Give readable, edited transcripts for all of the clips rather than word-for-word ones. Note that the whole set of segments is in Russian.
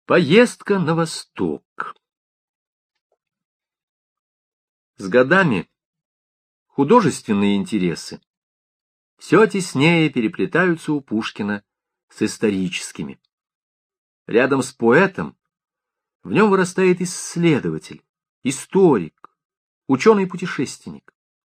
Поездка на восток. С годами художественные интересы все теснее переплетаются у Пушкина с историческими. Рядом с поэтом в нем вырастает исследователь, историк, ученый-путешественник.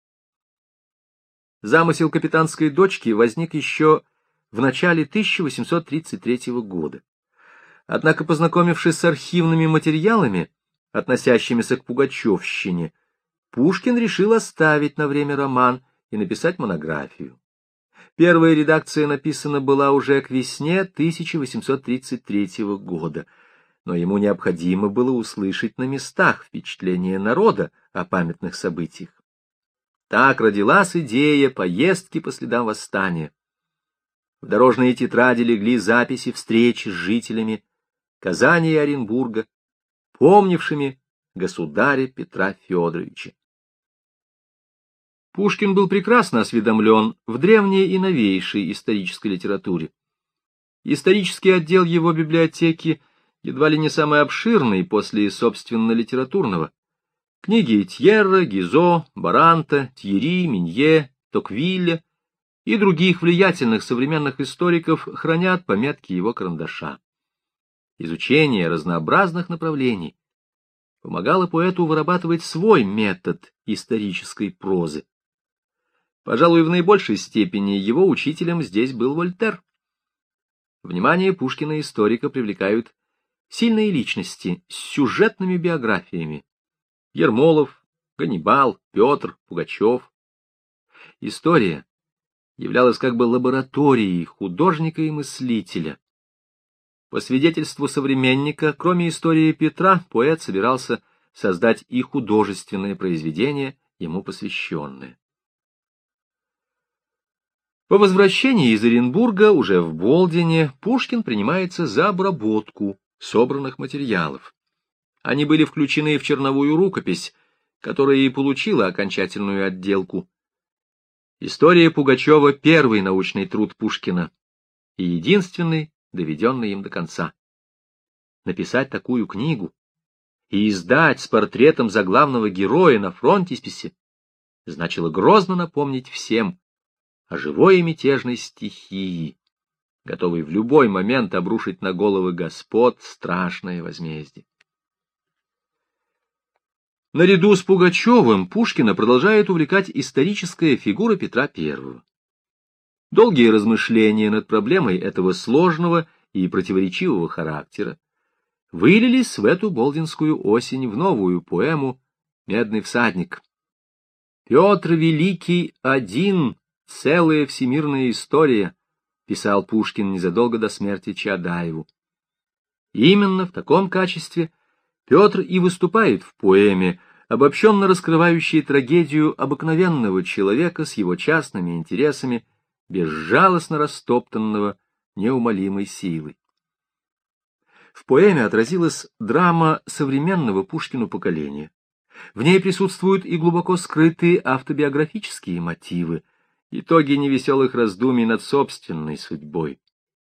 Замысел «Капитанской дочки» возник еще в начале 1833 года. Однако, познакомившись с архивными материалами, относящимися к пугачевщине, Пушкин решил оставить на время роман и написать монографию. Первая редакция написана была уже к весне 1833 года, но ему необходимо было услышать на местах впечатление народа о памятных событиях. Так родилась идея поездки по следам восстания. В дорожные тетради легли записи встречи с жителями Казани и Оренбурга, помнившими государя Петра Федоровича. Пушкин был прекрасно осведомлен в древней и новейшей исторической литературе. Исторический отдел его библиотеки едва ли не самый обширный после собственно литературного. Книги Тьерра, Гизо, Баранта, Тьерри, Минье, Токвилля и других влиятельных современных историков хранят пометки его карандаша. Изучение разнообразных направлений помогало поэту вырабатывать свой метод исторической прозы. Пожалуй, в наибольшей степени его учителем здесь был Вольтер. Внимание Пушкина историка привлекают сильные личности с сюжетными биографиями: Ермолов, Ганнибал, Петр, Пугачев. История являлась как бы лабораторией художника и мыслителя. По свидетельству современника, кроме истории Петра, поэт собирался создать и художественное произведение, ему посвященное. По возвращении из Оренбурга, уже в Болдине, Пушкин принимается за обработку собранных материалов. Они были включены в черновую рукопись, которая и получила окончательную отделку. История Пугачева — первый научный труд Пушкина и единственный, доведенный им до конца. Написать такую книгу и издать с портретом заглавного героя на фронтисписе значило грозно напомнить всем о живой и мятежной стихии, готовой в любой момент обрушить на головы господ страшное возмездие. Наряду с Пугачевым Пушкина продолжает увлекать историческая фигура Петра I. Долгие размышления над проблемой этого сложного и противоречивого характера вылились в эту болдинскую осень в новую поэму «Медный всадник». «Петр Великий один, целая всемирная история», писал Пушкин незадолго до смерти Чаадаеву. Именно в таком качестве Петр и выступает в поэме, обобщенно раскрывающей трагедию обыкновенного человека с его частными интересами, безжалостно растоптанного неумолимой силой. В поэме отразилась драма современного Пушкину поколения. В ней присутствуют и глубоко скрытые автобиографические мотивы, итоги невеселых раздумий над собственной судьбой.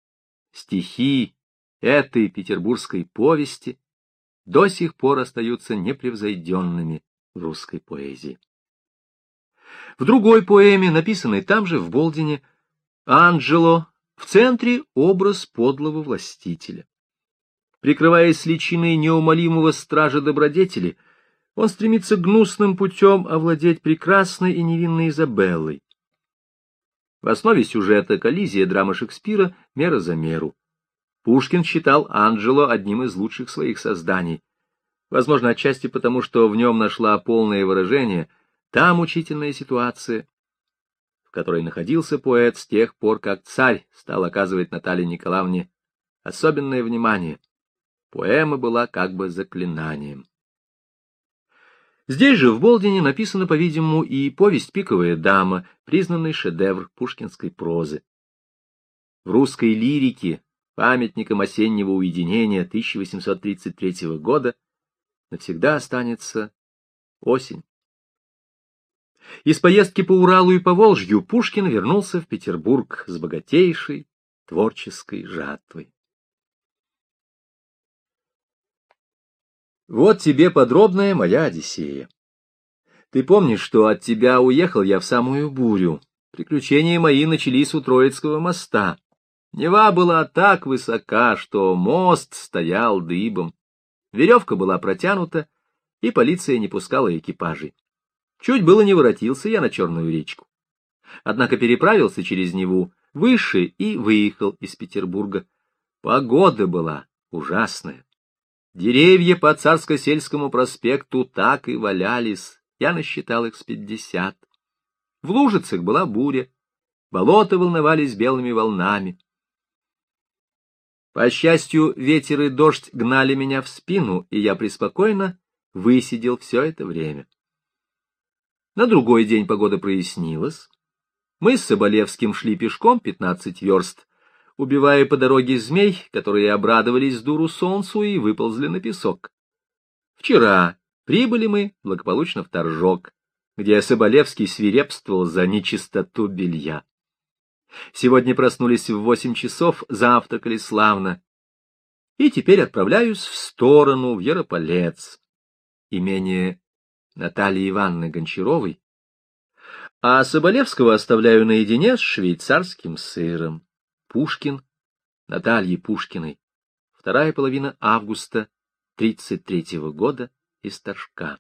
Стихи этой петербургской повести до сих пор остаются непревзойденными в русской поэзии. В другой поэме, написанной там же в Болдине, Анджело, в центре образ подлого властителя. Прикрываясь личиной неумолимого стража добродетели, он стремится гнусным путем овладеть прекрасной и невинной Изабеллой. В основе сюжета коллизия драмы Шекспира «Мера за меру». Пушкин считал Анджело одним из лучших своих созданий, возможно, отчасти потому, что в нем нашла полное выражение та мучительная ситуация, в которой находился поэт с тех пор, как царь стал оказывать Наталье Николаевне особенное внимание. Поэма была как бы заклинанием. Здесь же, в Болдине, написана, по-видимому, и повесть «Пиковая дама», признанный шедевр пушкинской прозы. В русской лирике памятником осеннего уединения 1833 года навсегда останется осень. Из поездки по Уралу и Поволжью Пушкин вернулся в Петербург с богатейшей творческой жатвой. Вот тебе подробная моя Одиссея. Ты помнишь, что от тебя уехал я в самую бурю. Приключения мои начались у Троицкого моста. Нева была так высока, что мост стоял дыбом. Веревка была протянута, и полиция не пускала экипажей. Чуть было не воротился я на Черную речку. Однако переправился через Неву выше и выехал из Петербурга. Погода была ужасная. Деревья по Царско-сельскому проспекту так и валялись, я насчитал их с 50. В Лужицах была буря, болота волновались белыми волнами. По счастью, ветер и дождь гнали меня в спину, и я преспокойно высидел все это время. На другой день погода прояснилась. Мы с Соболевским шли пешком 15 верст, убивая по дороге змей, которые обрадовались дуру солнцу и выползли на песок. Вчера прибыли мы благополучно в Торжок, где Соболевский свирепствовал за нечистоту белья. Сегодня проснулись в 8 часов, завтракали славно. И теперь отправляюсь в сторону, в Ярополец, имение Натальи Ивановны Гончаровой, а Соболевского оставляю наедине с швейцарским сыром. Пушкин, Натальи Пушкиной. Вторая половина августа 33-го года из Торжка.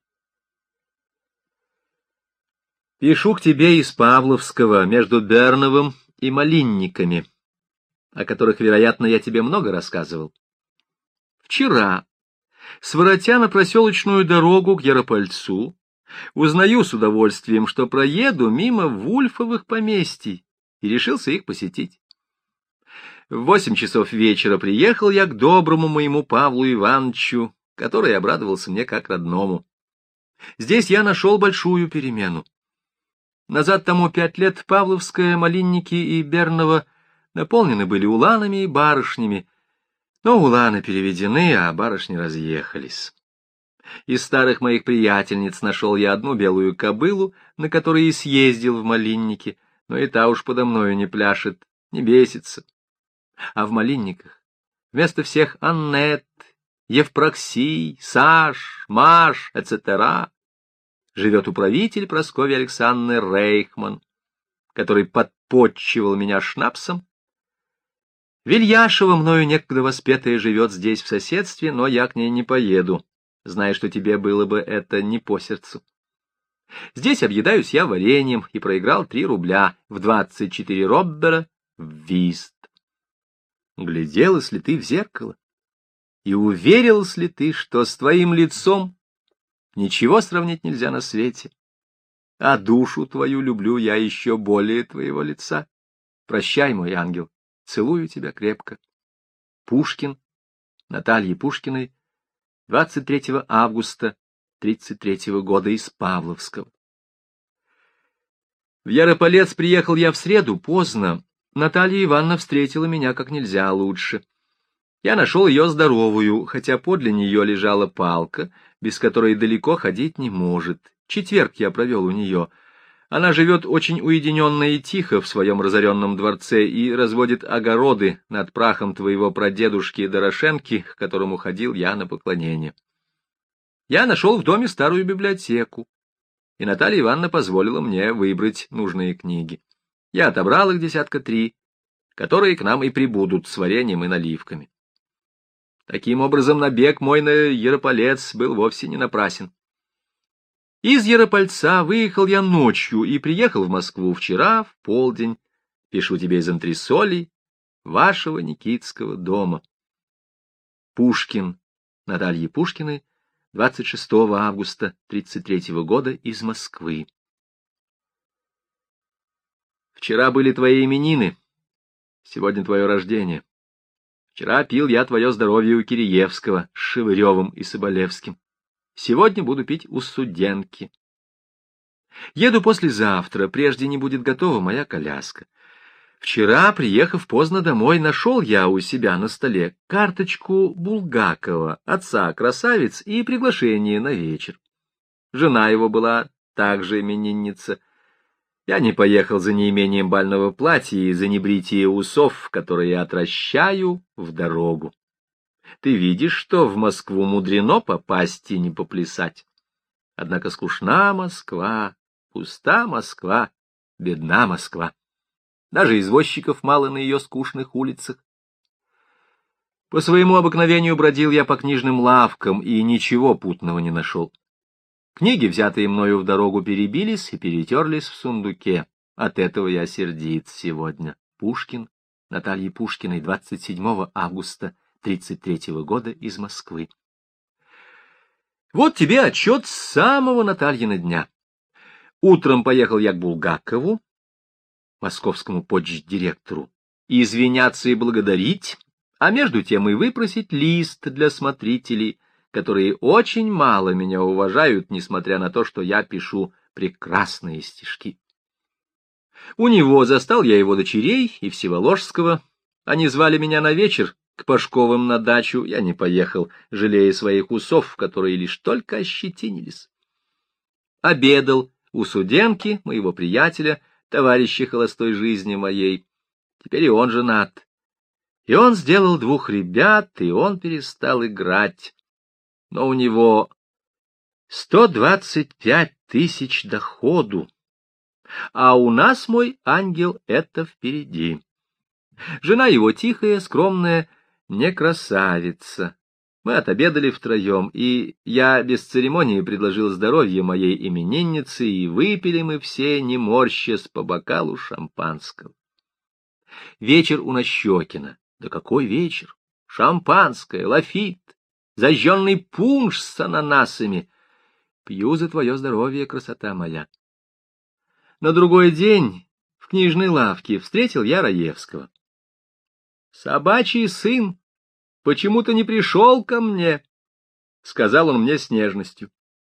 Пишу к тебе из Павловского, между Берновым и Малинниками, о которых, вероятно, я тебе много рассказывал. Вчера, своротя на проселочную дорогу к Яропольцу, узнаю с удовольствием, что проеду мимо Вульфовых поместий, и решился их посетить. В 8 часов вечера приехал я к доброму моему Павлу Ивановичу, который обрадовался мне как родному. Здесь я нашел большую перемену. Назад тому 5 лет Павловская, Малинники и Берново наполнены были уланами и барышнями, но уланы переведены, а барышни разъехались. Из старых моих приятельниц нашел я одну белую кобылу, на которой и съездил в Малинники, но и та уж подо мною не пляшет, не бесится. А в Малинниках вместо всех Аннет, Евпроксий, Саш, Маш, etc. живет управитель Прасковьи Александры Рейхман, который подпотчивал меня шнапсом. Вильяшева, мною некогда воспетая, живет здесь в соседстве, но я к ней не поеду, зная, что тебе было бы это не по сердцу. Здесь объедаюсь я вареньем и проиграл 3 рубля в 24 роббера в вист. Гляделась ли ты в зеркало? И уверилась ли ты, что с твоим лицом ничего сравнить нельзя на свете? А душу твою люблю я еще более твоего лица. Прощай, мой ангел, целую тебя крепко. Пушкин, Натальи Пушкиной, 23 августа 33-го года из Павловского. В Ярополец приехал я в среду поздно. Наталья Ивановна встретила меня как нельзя лучше. Я нашел ее здоровую, хотя подле нее лежала палка, без которой далеко ходить не может. Четверг я провел у нее. Она живет очень уединенно и тихо в своем разоренном дворце и разводит огороды над прахом твоего прадедушки Дорошенки, к которому ходил я на поклонение. Я нашел в доме старую библиотеку, и Наталья Ивановна позволила мне выбрать нужные книги. Я отобрал их 3, которые к нам и прибудут с вареньем и наливками. Таким образом, набег мой на Ярополец был вовсе не напрасен. Из Яропольца выехал я ночью и приехал в Москву вчера в полдень. Пишу тебе из антресолей вашего Никитского дома. Пушкин, Натальи Пушкиной, 26 августа 33-го года из Москвы. Вчера были твои именины, сегодня твое рождение. Вчера пил я твое здоровье у Киреевского с Шевыревым и Соболевским. Сегодня буду пить у Суденки. Еду послезавтра, прежде не будет готова моя коляска. Вчера, приехав поздно домой, нашел я у себя на столе карточку Булгакова, отца красавиц, и приглашение на вечер. Жена его была также именинница. Я не поехал за неимением бального платья и за небритие усов, которые я отращаю в дорогу. Ты видишь, что в Москву мудрено попасть и не поплясать. Однако скучна Москва, пуста Москва, бедна Москва. Даже извозчиков мало на ее скучных улицах. По своему обыкновению бродил я по книжным лавкам и ничего путного не нашел. Книги, взятые мною в дорогу, перебились и перетерлись в сундуке. От этого я сердит сегодня. Пушкин, Наталье Пушкиной, 27 августа 1933 года из Москвы. Вот тебе отчет с самого Натальина дня. Утром поехал я к Булгакову, московскому почтдиректору, извиняться и благодарить, а между тем и выпросить лист для смотрителей, которые очень мало меня уважают, несмотря на то, что я пишу прекрасные стишки. У него застал я его дочерей и Всеволожского. Они звали меня на вечер к Пашковым на дачу. Я не поехал, жалея своих усов, которые лишь только ощетинились. Обедал у Суденки, моего приятеля, товарища холостой жизни моей. Теперь и он женат. И он сделал 2 ребят, и он перестал играть. Но у него 125 тысяч доходу. А у нас, мой ангел, это впереди. Жена его тихая, скромная, не красавица. Мы отобедали втроем, и я без церемонии предложил здоровье моей имениннице, и выпили мы все, не морщась, по бокалу шампанского. Вечер у Нащекина. Да какой вечер! Шампанское, лафит, зажженный пунш с ананасами. Пью за твое здоровье, красота моя. На другой день в книжной лавке встретил я Раевского. «Собачий сын почему-то не пришел ко мне», — сказал он мне с нежностью.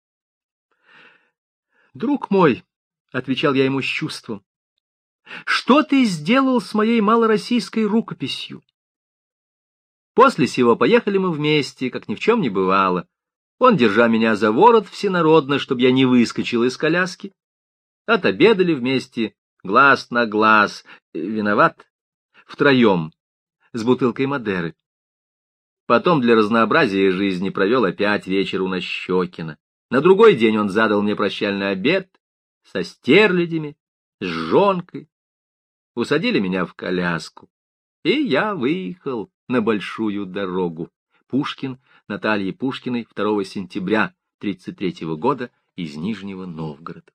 «Друг мой», — отвечал я ему с чувством, — «что ты сделал с моей малороссийской рукописью?» После сего поехали мы вместе, как ни в чем не бывало. Он, держа меня за ворот всенародно, чтобы я не выскочил из коляски. Отобедали вместе, глаз на глаз, виноват, втроем, с бутылкой Мадеры. Потом для разнообразия жизни провел опять вечер у Нащекина. На другой день он задал мне прощальный обед со стерлядями, с жонкой. Усадили меня в коляску, и я выехал на большую дорогу. Пушкин, Наталье Пушкиной, 2 сентября 1933 года из Нижнего Новгорода.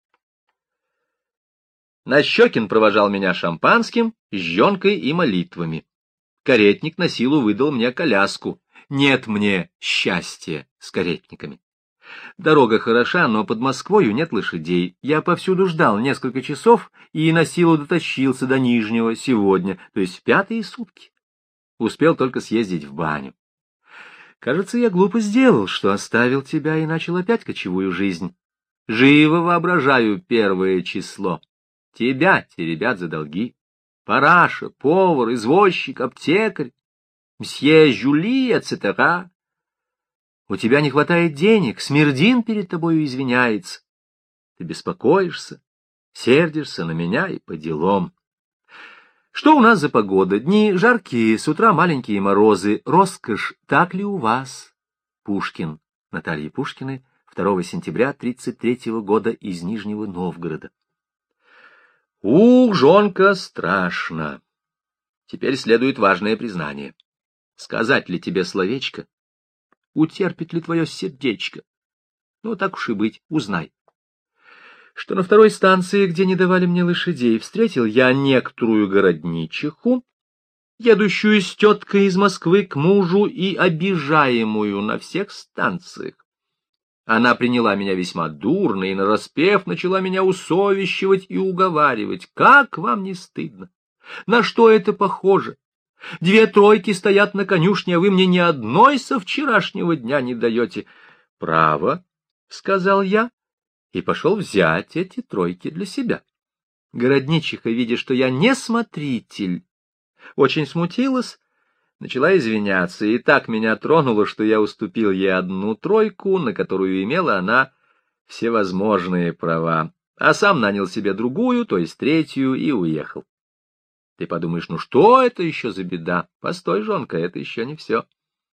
Нащекин провожал меня шампанским, жжёнкой и молитвами. Каретник на силу выдал мне коляску. Нет мне счастья с каретниками. Дорога хороша, но под Москвою нет лошадей. Я повсюду ждал несколько часов и на силу дотащился до Нижнего сегодня, то есть в 5-е сутки. Успел только съездить в баню. Кажется, я глупо сделал, что оставил тебя и начал опять кочевую жизнь. Живо воображаю 1 число. Тебя теребят за долги. Параша, повар, извозчик, аптекарь, мсье Жюли, etc. У тебя не хватает денег, Смердин перед тобою извиняется. Ты беспокоишься, сердишься на меня и по делам. Что у нас за погода? Дни жаркие, с утра маленькие морозы. Роскошь, так ли у вас? Пушкин, Наталье Пушкиной, 2 сентября 1933 года из Нижнего Новгорода. Ух, жонка, страшно. Теперь следует важное признание. Сказать ли тебе словечко? Утерпит ли твое сердечко? Ну, так уж и быть, узнай. Что на 2-й станции, где не давали мне лошадей, встретил я некоторую городничиху, едущую с теткой из Москвы к мужу и обижаемую на всех станциях. Она приняла меня весьма дурно и нараспев начала меня усовещивать и уговаривать. Как вам не стыдно? На что это похоже? 2 тройки стоят на конюшне, а вы мне ни одной со вчерашнего дня не даете. Право, — сказал я, и пошел взять эти тройки для себя. Городничиха, видя, что я не смотритель, очень смутилась, начала извиняться, и так меня тронуло, что я уступил ей 1 тройку, на которую имела она всевозможные права, а сам нанял себе другую, то есть 3-ю, и уехал. Ты подумаешь, ну что это еще за беда? Постой, жонка, это еще не все.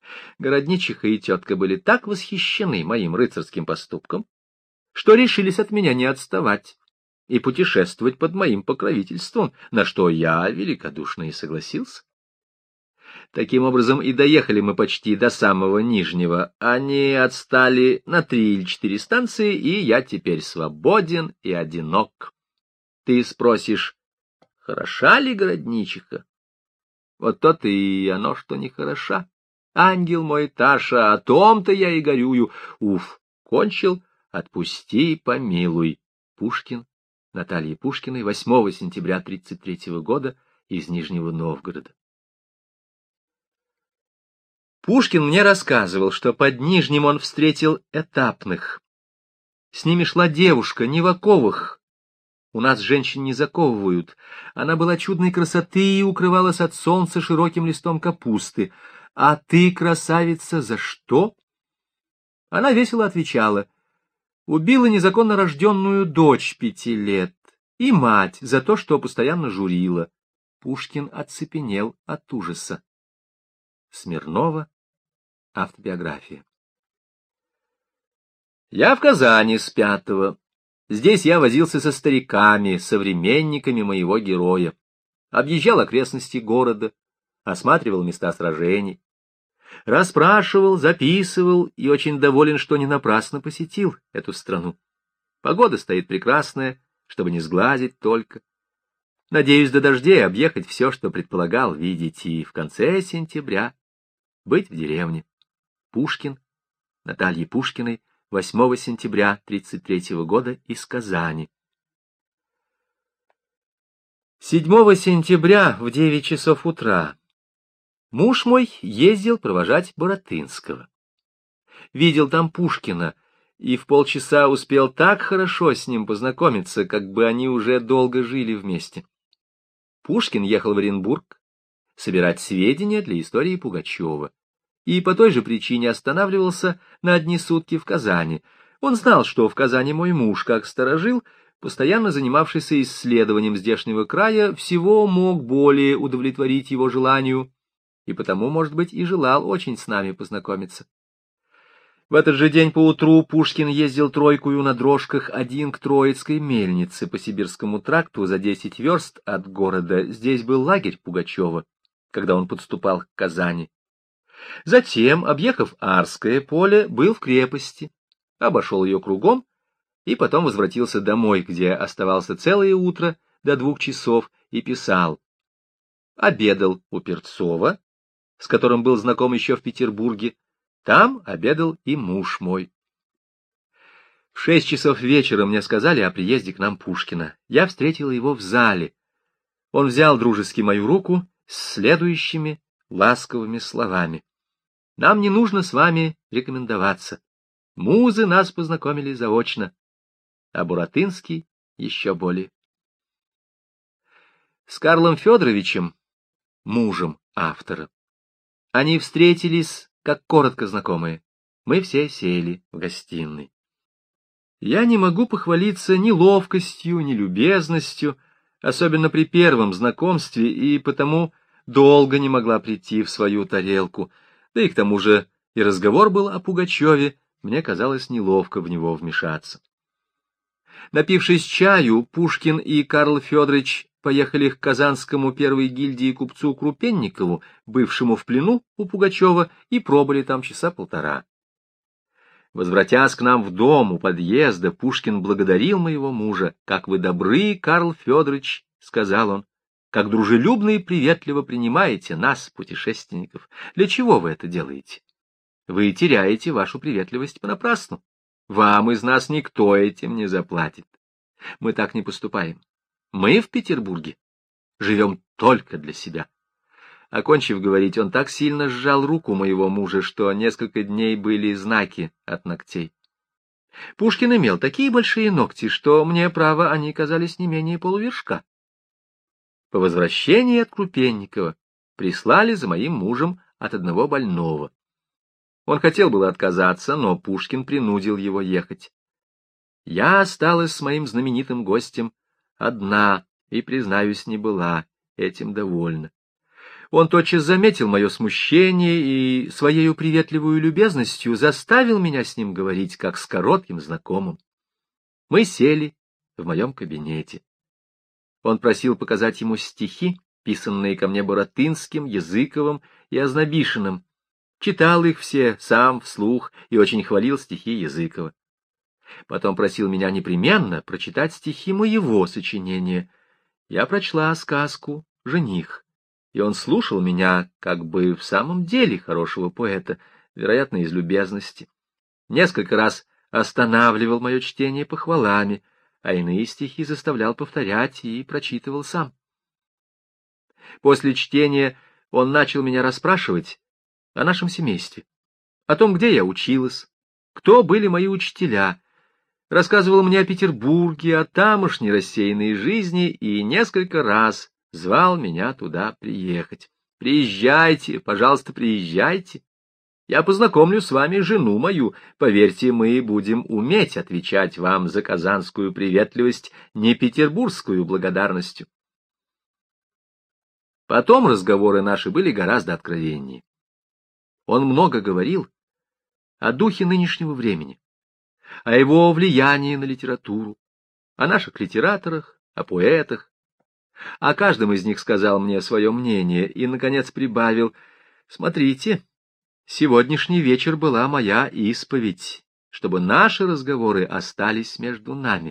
Городничиха и тетка были так восхищены моим рыцарским поступком, что решились от меня не отставать и путешествовать под моим покровительством, на что я великодушно и согласился. Таким образом, и доехали мы почти до самого Нижнего. Они отстали на 3 или 4 станции, и я теперь свободен и одинок. Ты спросишь, хороша ли городничиха? Вот то-то и оно, что не хороша. Ангел мой, Таша, о том-то я и горюю. Уф, кончил, отпусти, помилуй. Пушкин, Наталье Пушкиной, 8 сентября 1933 года, из Нижнего Новгорода. Пушкин мне рассказывал, что под Нижним он встретил этапных. С ними шла девушка, не в оковах. У нас женщин не заковывают. Она была чудной красоты и укрывалась от солнца широким листом капусты. «А ты, красавица, за что?» Она весело отвечала: «Убила незаконно рожденную дочь 5 лет и мать за то, что постоянно журила». Пушкин оцепенел от ужаса. Смирнова. Автобиография. Я в Казани с 5-го. Здесь я возился со стариками, современниками моего героя. Объезжал окрестности города, осматривал места сражений. Расспрашивал, записывал и очень доволен, что не напрасно посетил эту страну. Погода стоит прекрасная, чтобы не сглазить только. Надеюсь до дождей объехать все, что предполагал видеть, и в конце сентября быть в деревне. Пушкин, Наталье Пушкиной, 8 сентября 1933 года, из Казани. 7 сентября в 9 часов утра муж мой ездил провожать Баратынского. Видел там Пушкина, и в полчаса успел так хорошо с ним познакомиться, как бы они уже долго жили вместе. Пушкин ехал в Оренбург собирать сведения для истории Пугачева, и по той же причине останавливался на одни сутки в Казани. Он знал, что в Казани мой муж, как старожил, постоянно занимавшийся исследованием здешнего края, всего мог более удовлетворить его желанию, и потому, может быть, и желал очень с нами познакомиться. В этот же день поутру Пушкин ездил тройкую на дрожках один к Троицкой мельнице по Сибирскому тракту за 10 верст от города. Здесь был лагерь Пугачева, когда он подступал к Казани. Затем, объехав Арское поле, был в крепости, обошел ее кругом и потом возвратился домой, где оставался целое утро до 2 часов и писал. Обедал у Перцова, с которым был знаком еще в Петербурге. Там обедал и муж мой. В 6 часов вечера мне сказали о приезде к нам Пушкина. Я встретила его в зале. Он взял дружески мою руку с следующими ласковыми словами. Нам не нужно с вами рекомендоваться. Музы нас познакомили заочно, а Буратынский еще более. С Карлом Федоровичем, мужем автора, они встретились, как коротко знакомые. Мы все сели в гостиной. Я не могу похвалиться ни ловкостью, ни любезностью, особенно при первом знакомстве, и потому долго не могла прийти в свою тарелку. Да и к тому же и разговор был о Пугачеве, мне казалось неловко в него вмешаться. Напившись чаю, Пушкин и Карл Федорович поехали к казанскому первой гильдии купцу Крупенникову, бывшему в плену у Пугачева, и пробыли там часа полтора. Возвратясь к нам в дом у подъезда, Пушкин благодарил моего мужа. «Как вы добры, Карл Федорович», — сказал он, — «как дружелюбно и приветливо принимаете нас, путешественников. Для чего вы это делаете? Вы теряете вашу приветливость понапрасну. Вам из нас никто этим не заплатит. Мы так не поступаем. Мы в Петербурге живем только для себя». Окончив говорить, он так сильно сжал руку моего мужа, что несколько дней были знаки от ногтей. Пушкин имел такие большие ногти, что мне, право, они казались не менее полувершка. По возвращении от Крупенникова прислали за моим мужем от одного больного. Он хотел было отказаться, но Пушкин принудил его ехать. Я осталась с моим знаменитым гостем одна и, признаюсь, не была этим довольна. Он тотчас заметил мое смущение и своею приветливую любезностью заставил меня с ним говорить, как с коротким знакомым. Мы сели в моем кабинете. Он просил показать ему стихи, писанные ко мне Баратынским, Языковым и Ознобишиным. Читал их все сам вслух и очень хвалил стихи Языкова. Потом просил меня непременно прочитать стихи моего сочинения. Я прочла сказку «Жених», и он слушал меня как бы в самом деле хорошего поэта, вероятно, из любезности. Несколько раз останавливал мое чтение похвалами, а иные стихи заставлял повторять и прочитывал сам. После чтения он начал меня расспрашивать о нашем семействе, о том, где я училась, кто были мои учителя, рассказывал мне о Петербурге, о тамошней рассеянной жизни и несколько раз звал меня туда приехать. «Приезжайте, пожалуйста, приезжайте. Я познакомлю с вами жену мою. Поверьте, мы будем уметь отвечать вам за казанскую приветливость не петербургскую благодарностью». Потом разговоры наши были гораздо откровеннее. Он много говорил о духе нынешнего времени, о его влиянии на литературу, о наших литераторах, о поэтах. О каждом из них сказал мне свое мнение и, наконец, прибавил: «Смотрите, сегодняшний вечер была моя исповедь, чтобы наши разговоры остались между нами».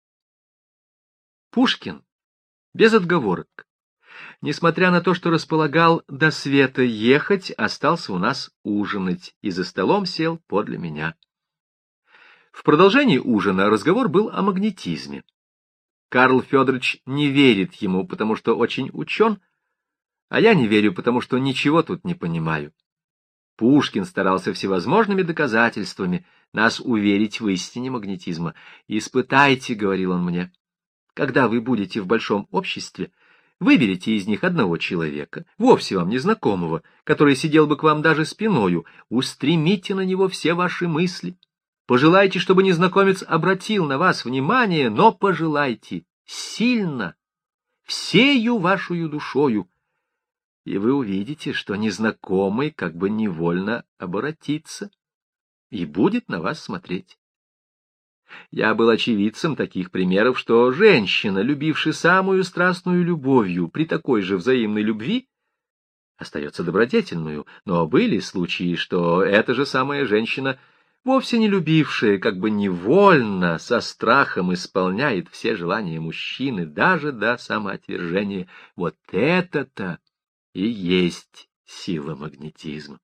Пушкин, без отговорок, несмотря на то, что располагал до света ехать, остался у нас ужинать и за столом сел подле меня. В продолжении ужина разговор был о магнетизме. Карл Федорович не верит ему, потому что очень учен, а я не верю, потому что ничего тут не понимаю. Пушкин старался всевозможными доказательствами нас уверить в истине магнетизма. «Испытайте», — говорил он мне, — «когда вы будете в большом обществе, выберите из них одного человека, вовсе вам незнакомого, который сидел бы к вам даже спиною, устремите на него все ваши мысли. Пожелайте, чтобы незнакомец обратил на вас внимание, но пожелайте сильно, всею вашу душою, и вы увидите, что незнакомый как бы невольно оборотится и будет на вас смотреть». Я был очевидцем таких примеров, что женщина, любившая самую страстную любовью при такой же взаимной любви, остается добродетельную, но были случаи, что эта же самая женщина, вовсе не любившая, как бы невольно, со страхом исполняет все желания мужчины, даже до самоотвержения. Вот это-то и есть сила магнетизма.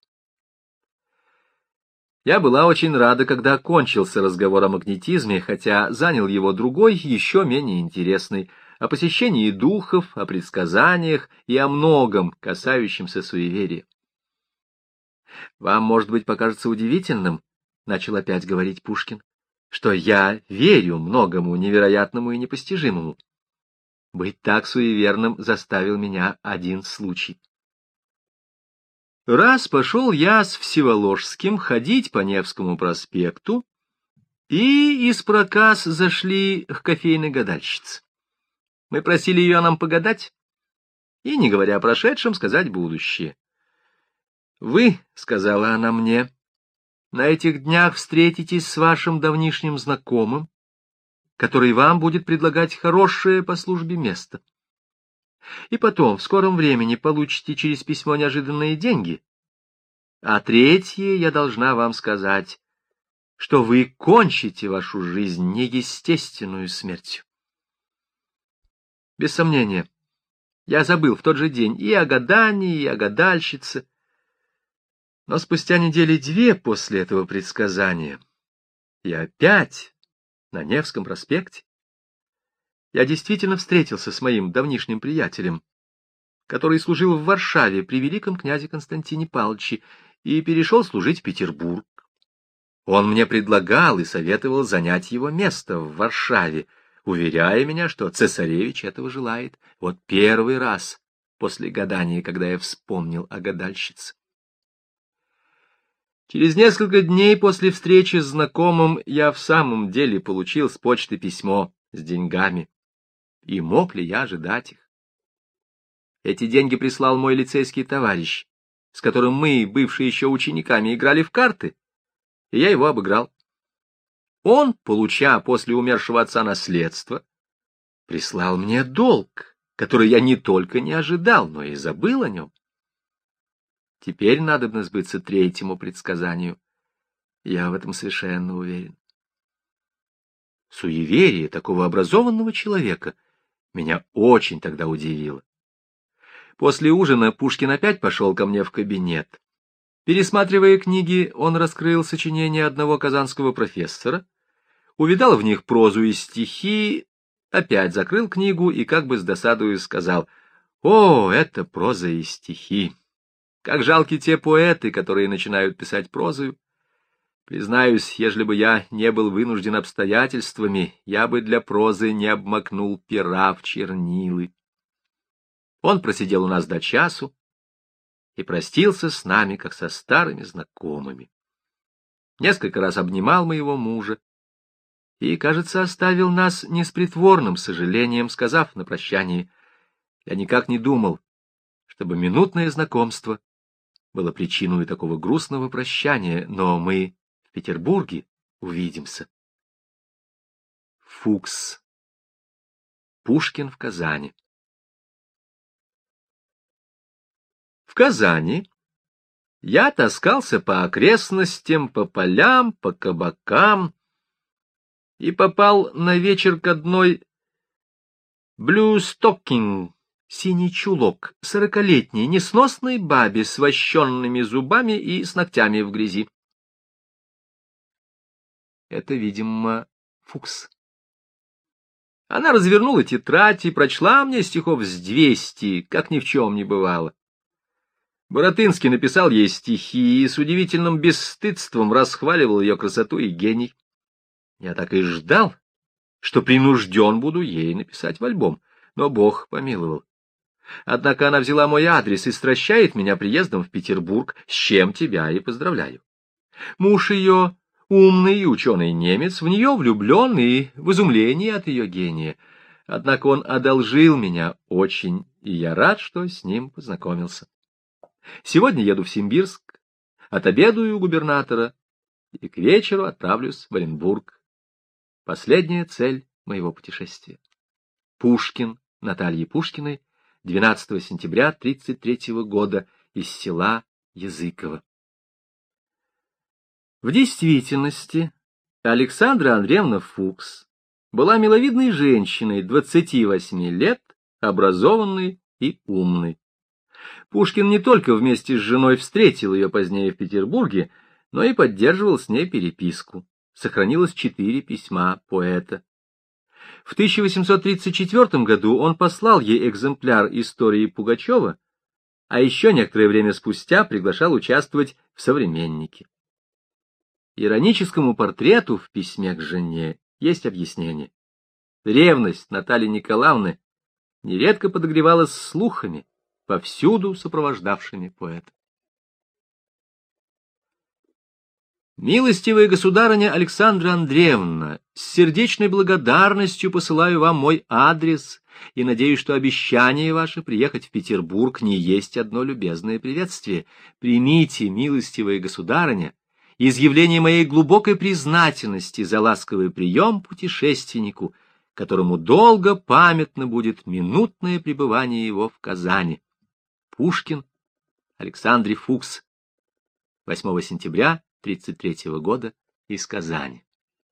Я была очень рада, когда окончился разговор о магнетизме, хотя занял его другой, еще менее интересный, о посещении духов, о предсказаниях и о многом, касающемся суеверия. «Вам, может быть, покажется удивительным, — начал опять говорить Пушкин, — что я верю многому невероятному и непостижимому. Быть так суеверным заставил меня один случай. Раз пошел я с Всеволожским ходить по Невскому проспекту, и испроказ зашли к кофейной гадальщице. Мы просили ее нам погадать и, не говоря о прошедшем, сказать будущее. «Вы, — сказала она мне, — на этих днях встретитесь с вашим давнишним знакомым, который вам будет предлагать хорошее по службе место. И потом, в скором времени, получите через письмо неожиданные деньги. А третье я должна вам сказать, что вы кончите вашу жизнь неестественную смертью». Без сомнения, я забыл в тот же день и о гадании, и о гадальщице. Но спустя недели две после этого предсказания и опять на Невском проспекте я действительно встретился с моим давнишним приятелем, который служил в Варшаве при великом князе Константине Павловиче и перешел служить в Петербург. Он мне предлагал и советовал занять его место в Варшаве, уверяя меня, что цесаревич этого желает. Вот первый раз после гадания, когда я вспомнил о гадальщице. Через несколько дней после встречи с знакомым я в самом деле получил с почты письмо с деньгами. И мог ли я ожидать их? Эти деньги прислал мой лицейский товарищ, с которым мы, бывшие еще учениками, играли в карты, и я его обыграл. Он, получа после умершего отца наследство, прислал мне долг, который я не только не ожидал, но и забыл о нем. Теперь надобно сбыться третьему предсказанию. Я в этом совершенно уверен. Суеверие такого образованного человека меня очень тогда удивило. После ужина Пушкин опять пошел ко мне в кабинет. Пересматривая книги, он раскрыл сочинения одного казанского профессора, увидал в них прозу и стихи, опять закрыл книгу и как бы с досадою сказал: «О, это проза и стихи! Как жалки те поэты, которые начинают писать прозою! Признаюсь, ежели бы я не был вынужден обстоятельствами, я бы для прозы не обмакнул пера в чернилы». Он просидел у нас до часу и простился с нами, как со старыми знакомыми. Несколько раз обнимал моего мужа и, кажется, оставил нас не с притворным сожалением, сказав на прощании: «Я никак не думал, чтобы минутное знакомство было причиной такого грустного прощания, но мы в Петербурге увидимся». Фукс. Пушкин в Казани. В Казани я таскался по окрестностям, по полям, по кабакам и попал на вечер к одной блюстокинг, синий чулок, 40-летней несносной бабе с вощенными зубами и с ногтями в грязи. Это, видимо, Фукс. Она развернула тетрадь и прочла мне стихов с 200, как ни в чем не бывало. Баратынский написал ей стихи и с удивительным бесстыдством расхваливал ее красоту и гений. Я так и ждал, что принужден буду ей написать в альбом, но Бог помиловал. Однако она взяла мой адрес и стращает меня приездом в Петербург, с чем тебя и поздравляю. Муж ее, умный и ученый немец, в нее влюблен и в изумлении от ее гения. Однако он одолжил меня очень, и я рад, что с ним познакомился. Сегодня еду в Симбирск, отобедаю у губернатора и к вечеру отправлюсь в Оренбург. Последняя цель моего путешествия. Пушкин, Наталье Пушкиной, 12 сентября 1933 года, из села Языково. В действительности, Александра Андреевна Фукс была миловидной женщиной 28 лет, образованной и умной. Пушкин не только вместе с женой встретил ее позднее в Петербурге, но и поддерживал с ней переписку. Сохранилось 4 письма поэта. В 1834 году он послал ей экземпляр истории Пугачева, а еще некоторое время спустя приглашал участвовать в «Современнике». Ироническому портрету в письме к жене есть объяснение. Ревность Натальи Николаевны нередко подогревалась слухами, повсюду сопровождавшими поэта. Милостивая государыня Александра Андреевна, с сердечной благодарностью посылаю вам мой адрес и надеюсь, что обещание ваше приехать в Петербург не есть одно любезное приветствие. Примите, милостивая государыня, изъявление моей глубокой признательности за ласковый прием путешественнику, которому долго памятно будет минутное пребывание его в Казани. Пушкин Александре Фукс. 8 сентября 1933 года, из Казани.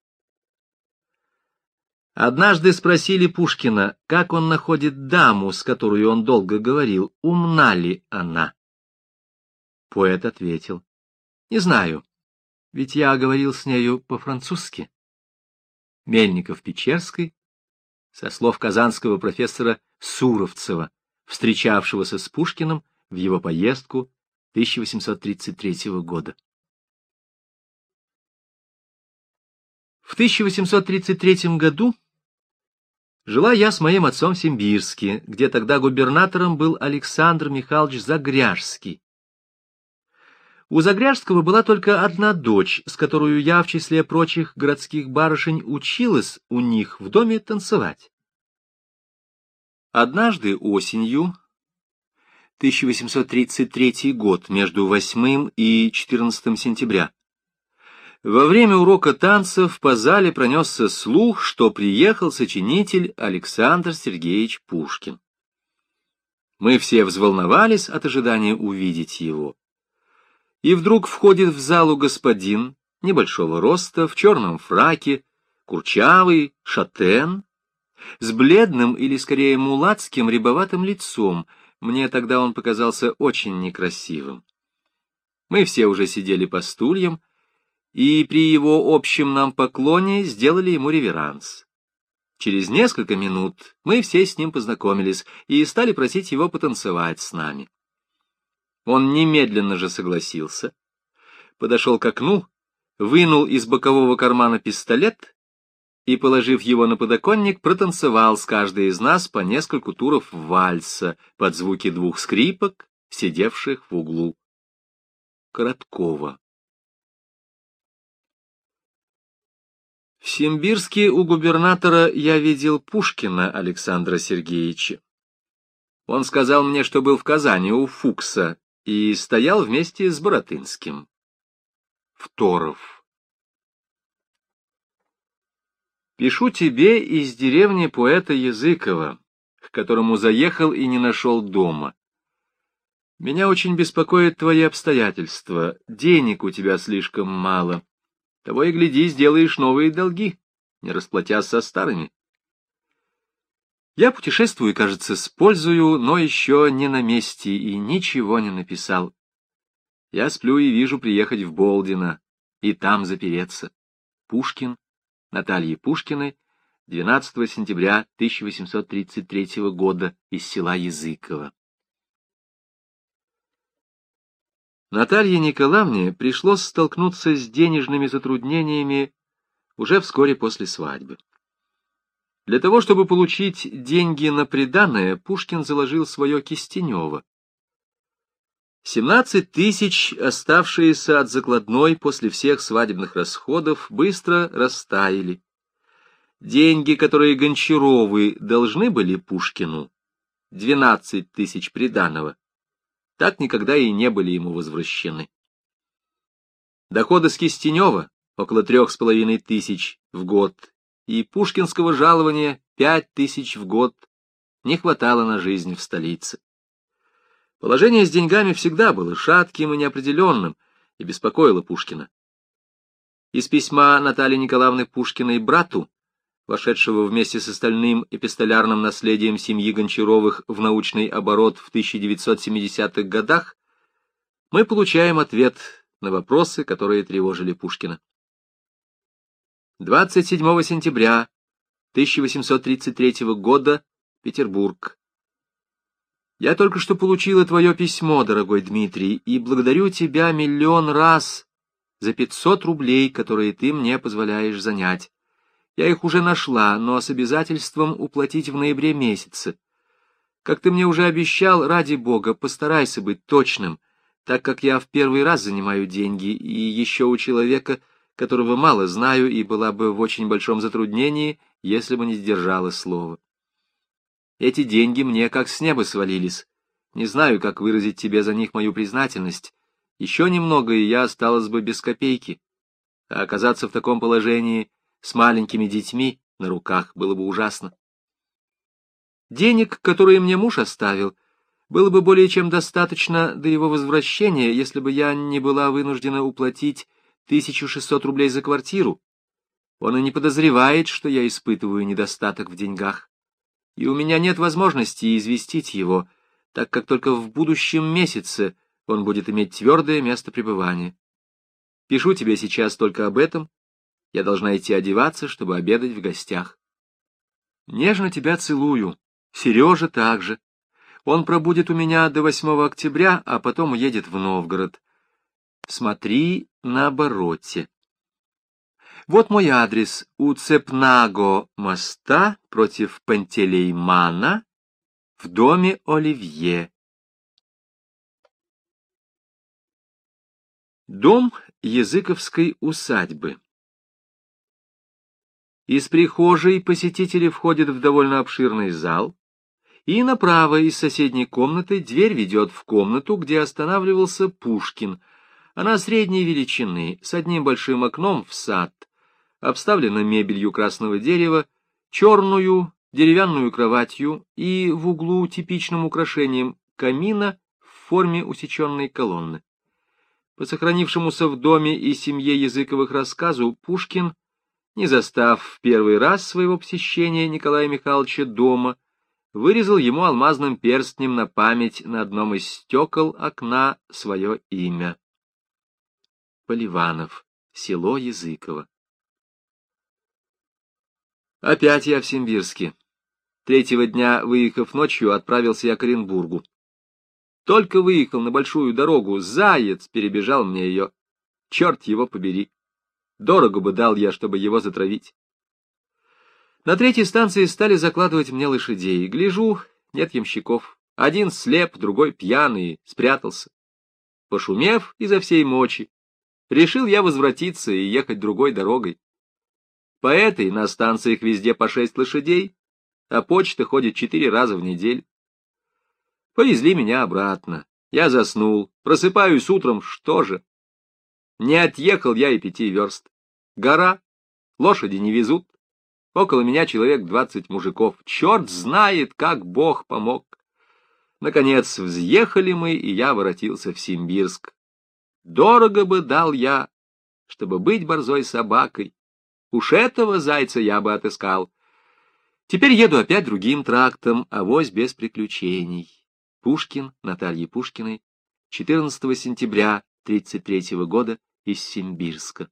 Однажды спросили Пушкина, как он находит даму, с которой он долго говорил, умна ли она. Поэт ответил: не знаю, ведь я говорил с нею по-французски. Мельников-Печерский, со слов казанского профессора Суровцева, встречавшегося с Пушкиным в его поездку 1833 года. В 1833 году жила я с моим отцом в Симбирске, где тогда губернатором был Александр Михайлович Загряжский. У Загряжского была только одна дочь, с которой я в числе прочих городских барышень училась у них в доме танцевать. Однажды осенью 1833 год, между 8 и 14 сентября. Во время урока танцев по зале пронесся слух, что приехал сочинитель Александр Сергеевич Пушкин. Мы все взволновались от ожидания увидеть его. И вдруг входит в залу господин, небольшого роста, в черном фраке, курчавый, шатен, с бледным или, скорее, мулатским рябоватым лицом. Мне тогда он показался очень некрасивым. Мы все уже сидели по стульям, и при его общем нам поклоне сделали ему реверанс. Через несколько минут мы все с ним познакомились и стали просить его потанцевать с нами. Он немедленно же согласился, подошел к окну, вынул из бокового кармана пистолет и, положив его на подоконник, протанцевал с каждой из нас по нескольку туров вальса под звуки двух скрипок, сидевших в углу. Короткова. В Симбирске у губернатора я видел Пушкина Александра Сергеевича. Он сказал мне, что был в Казани у Фукса и стоял вместе с Баратынским. Второв. Пишу тебе из деревни поэта Языкова, к которому заехал и не нашел дома. Меня очень беспокоят твои обстоятельства. Денег у тебя слишком мало. Того и гляди, сделаешь новые долги, не расплатясь со старыми. Я путешествую, кажется, с пользою, но еще не на месте и ничего не написал. Я сплю и вижу приехать в Болдино и там запереться. Пушкин, Наталье Пушкиной, 12 сентября 1833 года, из села Языково. Наталье Николаевне пришлось столкнуться с денежными затруднениями уже вскоре после свадьбы. Для того, чтобы получить деньги на приданое, Пушкин заложил свое Кистенево. 17 тысяч, оставшиеся от закладной после всех свадебных расходов, быстро растаяли. Деньги, которые Гончаровы должны были Пушкину, 12 тысяч приданого, так никогда и не были ему возвращены. Доходы с Кистенева около 3,5 тысяч в год, и пушкинского жалования 5 тысяч в год не хватало на жизнь в столице. Положение с деньгами всегда было шатким и неопределенным, и беспокоило Пушкина. Из письма Натальи Николаевны Пушкиной брату, вошедшего вместе с остальным эпистолярным наследием семьи Гончаровых в научный оборот в 1970-х годах, мы получаем ответ на вопросы, которые тревожили Пушкина. 27 сентября 1833 года, Петербург. Я только что получила твое письмо, дорогой Дмитрий, и благодарю тебя миллион раз за 500 рублей, которые ты мне позволяешь занять. Я их уже нашла, но с обязательством уплатить в ноябре месяце. Как ты мне уже обещал, ради бога, постарайся быть точным, так как я в первый раз занимаю деньги, и еще у человека, которого мало знаю, и была бы в очень большом затруднении, если бы не сдержала слова. Эти деньги мне как с неба свалились. Не знаю, как выразить тебе за них мою признательность. Еще немного, и я осталась бы без копейки. А оказаться в таком положении с маленькими детьми на руках было бы ужасно. Денег, которые мне муж оставил, было бы более чем достаточно до его возвращения, если бы я не была вынуждена уплатить 1600 рублей за квартиру. Он и не подозревает, что я испытываю недостаток в деньгах. И у меня нет возможности известить его, так как только в будущем месяце он будет иметь твердое место пребывания. Пишу тебе сейчас только об этом. Я должна идти одеваться, чтобы обедать в гостях. Нежно тебя целую. Сережа также. Он пробудет у меня до 8 октября, а потом уедет в Новгород. Смотри на обороте. Вот мой адрес: у Цепнаго моста против Пантелеймана в доме Оливье. Дом Языковской усадьбы. Из прихожей посетители входят в довольно обширный зал, и направо из соседней комнаты дверь ведет в комнату, где останавливался Пушкин. Она средней величины, с одним большим окном в сад, обставлена мебелью красного дерева, черную деревянную кроватью и в углу типичным украшением камина в форме усеченной колонны. По сохранившемуся в доме и семье Языковых рассказу, Пушкин, не застав в первый раз своего посещения Николая Михайловича дома, вырезал ему алмазным перстнем на память на одном из стекол окна свое имя. Поливанов, село Языково. Опять я в Симбирске. Третьего дня, выехав ночью, отправился я к Оренбургу. Только выехал на большую дорогу, заяц перебежал мне ее. Черт его побери. Дорого бы дал я, чтобы его затравить. На третьей станции стали закладывать мне лошадей. Гляжу, нет ямщиков. Один слеп, другой пьяный, спрятался. Пошумев изо всей мочи, решил я возвратиться и ехать другой дорогой. По этой на станциях везде по 6 лошадей, а почта ходит 4 раза в неделю. Повезли меня обратно. Я заснул. Просыпаюсь утром, что же? Не отъехал я и 5 верст. Гора, лошади не везут. Около меня человек 20 мужиков. Черт знает, как Бог помог. Наконец взъехали мы, и я воротился в Симбирск. Дорого бы дал я, чтобы быть борзой собакой. Уж этого зайца я бы отыскал. Теперь еду опять другим трактом, авось без приключений. Пушкин, Наталье Пушкиной, 14 сентября 1933 года из Симбирска.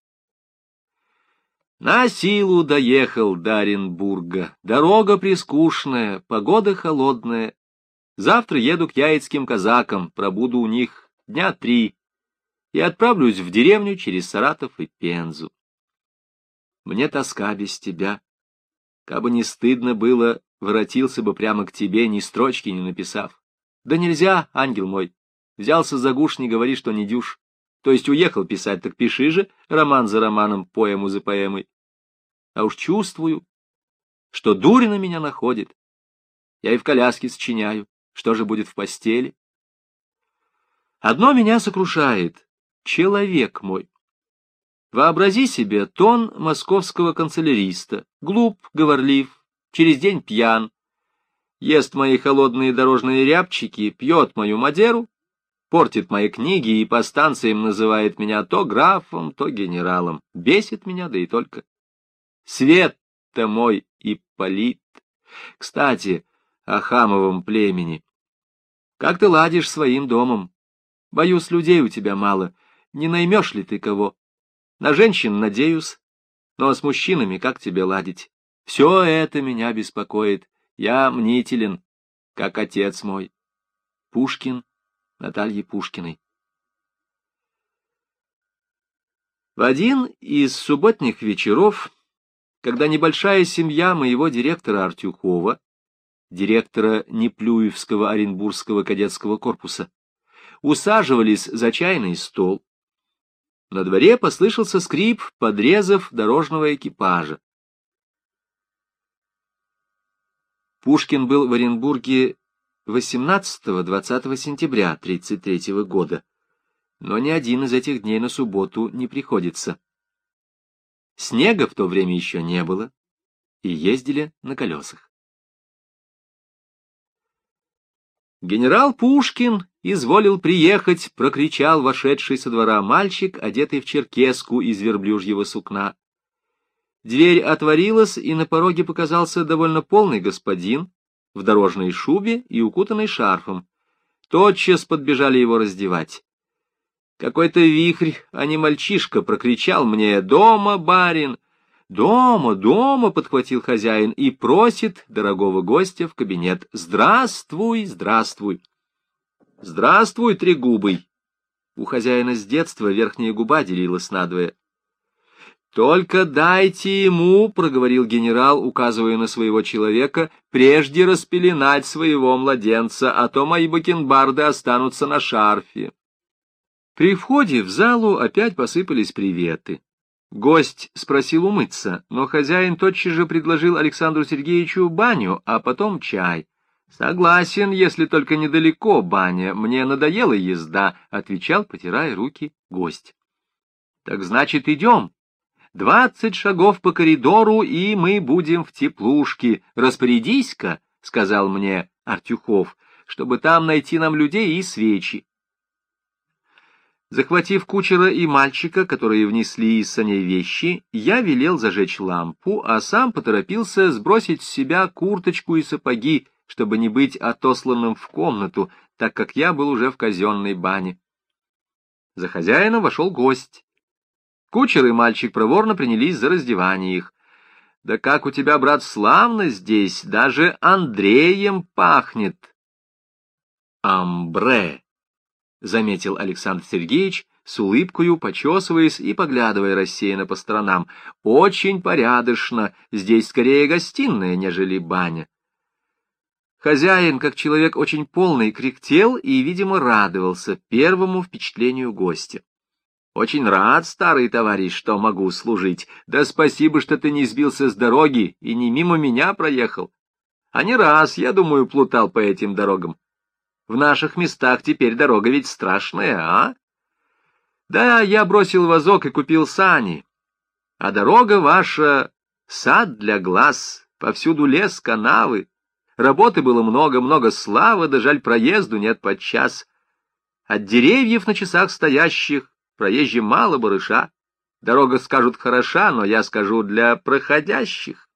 На силу доехал до Оренбурга. Дорога прискучная, погода холодная. Завтра еду к яицким казакам, пробуду у них дня 3 и отправлюсь в деревню через Саратов и Пензу. Мне тоска без тебя. Кабы не стыдно было, воротился бы прямо к тебе, ни строчки не написав. Да нельзя, ангел мой. Взялся за гуш, не говори, что не дюж. То есть уехал писать, так пиши же, роман за романом, поэму за поэмой. А уж чувствую, что дурь на меня находит. Я и в коляске сочиняю. Что же будет в постели? Одно меня сокрушает. Человек мой. Вообрази себе тон московского канцеляриста. Глуп, говорлив, через день пьян. Ест мои холодные дорожные рябчики, пьет мою мадеру, портит мои книги и по станциям называет меня то графом, то генералом. Бесит меня, да и только. Свет-то мой Ипполит. Кстати, о хамовом племени. Как ты ладишь своим домом? Боюсь, людей у тебя мало. Не наймешь ли ты кого? На женщин надеюсь, но с мужчинами как тебе ладить? Все это меня беспокоит. Я мнителен, как отец мой. Пушкин, Наталье Пушкиной. В один из субботних вечеров, когда небольшая семья моего директора Артюхова, директора Неплюевского Оренбургского кадетского корпуса, усаживались за чайный стол, на дворе послышался скрип подрезов дорожного экипажа. Пушкин был в Оренбурге 18-20 сентября 1933 года, но ни один из этих дней на субботу не приходится. Снега в то время еще не было, и ездили на колесах. Генерал Пушкин изволил приехать, прокричал вошедший со двора мальчик, одетый в черкеску из верблюжьего сукна. Дверь отворилась, и на пороге показался довольно полный господин в дорожной шубе и укутанный шарфом. Тотчас подбежали его раздевать. Какой-то вихрь, а не мальчишка, прокричал мне: «Дома, барин!» «Дома, дома!» — подхватил хозяин и просит дорогого гостя в кабинет. «Здравствуй, здравствуй!» «Здравствуй, трегубый!» У хозяина с детства верхняя губа делилась надвое. «Только дайте ему, — проговорил генерал, указывая на своего человека, — прежде распеленать своего младенца, а то мои бакенбарды останутся на шарфе». При входе в залу опять посыпались приветы. Гость спросил умыться, но хозяин тотчас же предложил Александру Сергеевичу баню, а потом чай. Согласен, если только недалеко баня. Мне надоела езда, — отвечал, потирая руки, гость. Так значит, идем. 20 шагов по коридору, и мы будем в теплушке. Распорядись-ка, — сказал мне Артюхов, — чтобы там найти нам людей и свечи. Захватив кучера и мальчика, которые внесли из саней вещи, я велел зажечь лампу, а сам поторопился сбросить с себя курточку и сапоги, чтобы не быть отосланным в комнату, так как я был уже в казенной бане. За хозяином вошел гость. Кучер и мальчик проворно принялись за раздевание их. — Да как у тебя, брат, славно здесь, даже Андреем пахнет. — Амбре, — заметил Александр Сергеевич, с улыбкою почесываясь и поглядывая рассеянно по сторонам. — Очень порядочно, здесь скорее гостиная, нежели баня. Хозяин, как человек очень полный, кряхтел и, видимо, радовался первому впечатлению гостя. — Очень рад, старый товарищ, что могу служить. Да спасибо, что ты не сбился с дороги и не мимо меня проехал. А не раз, я думаю, плутал по этим дорогам. В наших местах теперь дорога ведь страшная, а? Да, я бросил вазок и купил сани. А дорога ваша — сад для глаз, повсюду лес, канавы. Работы было много славы, да жаль, проезду нет подчас. От деревьев на часах стоящих проезжим мало барыша. Дорога, скажут, хороша, но я скажу, для проходящих.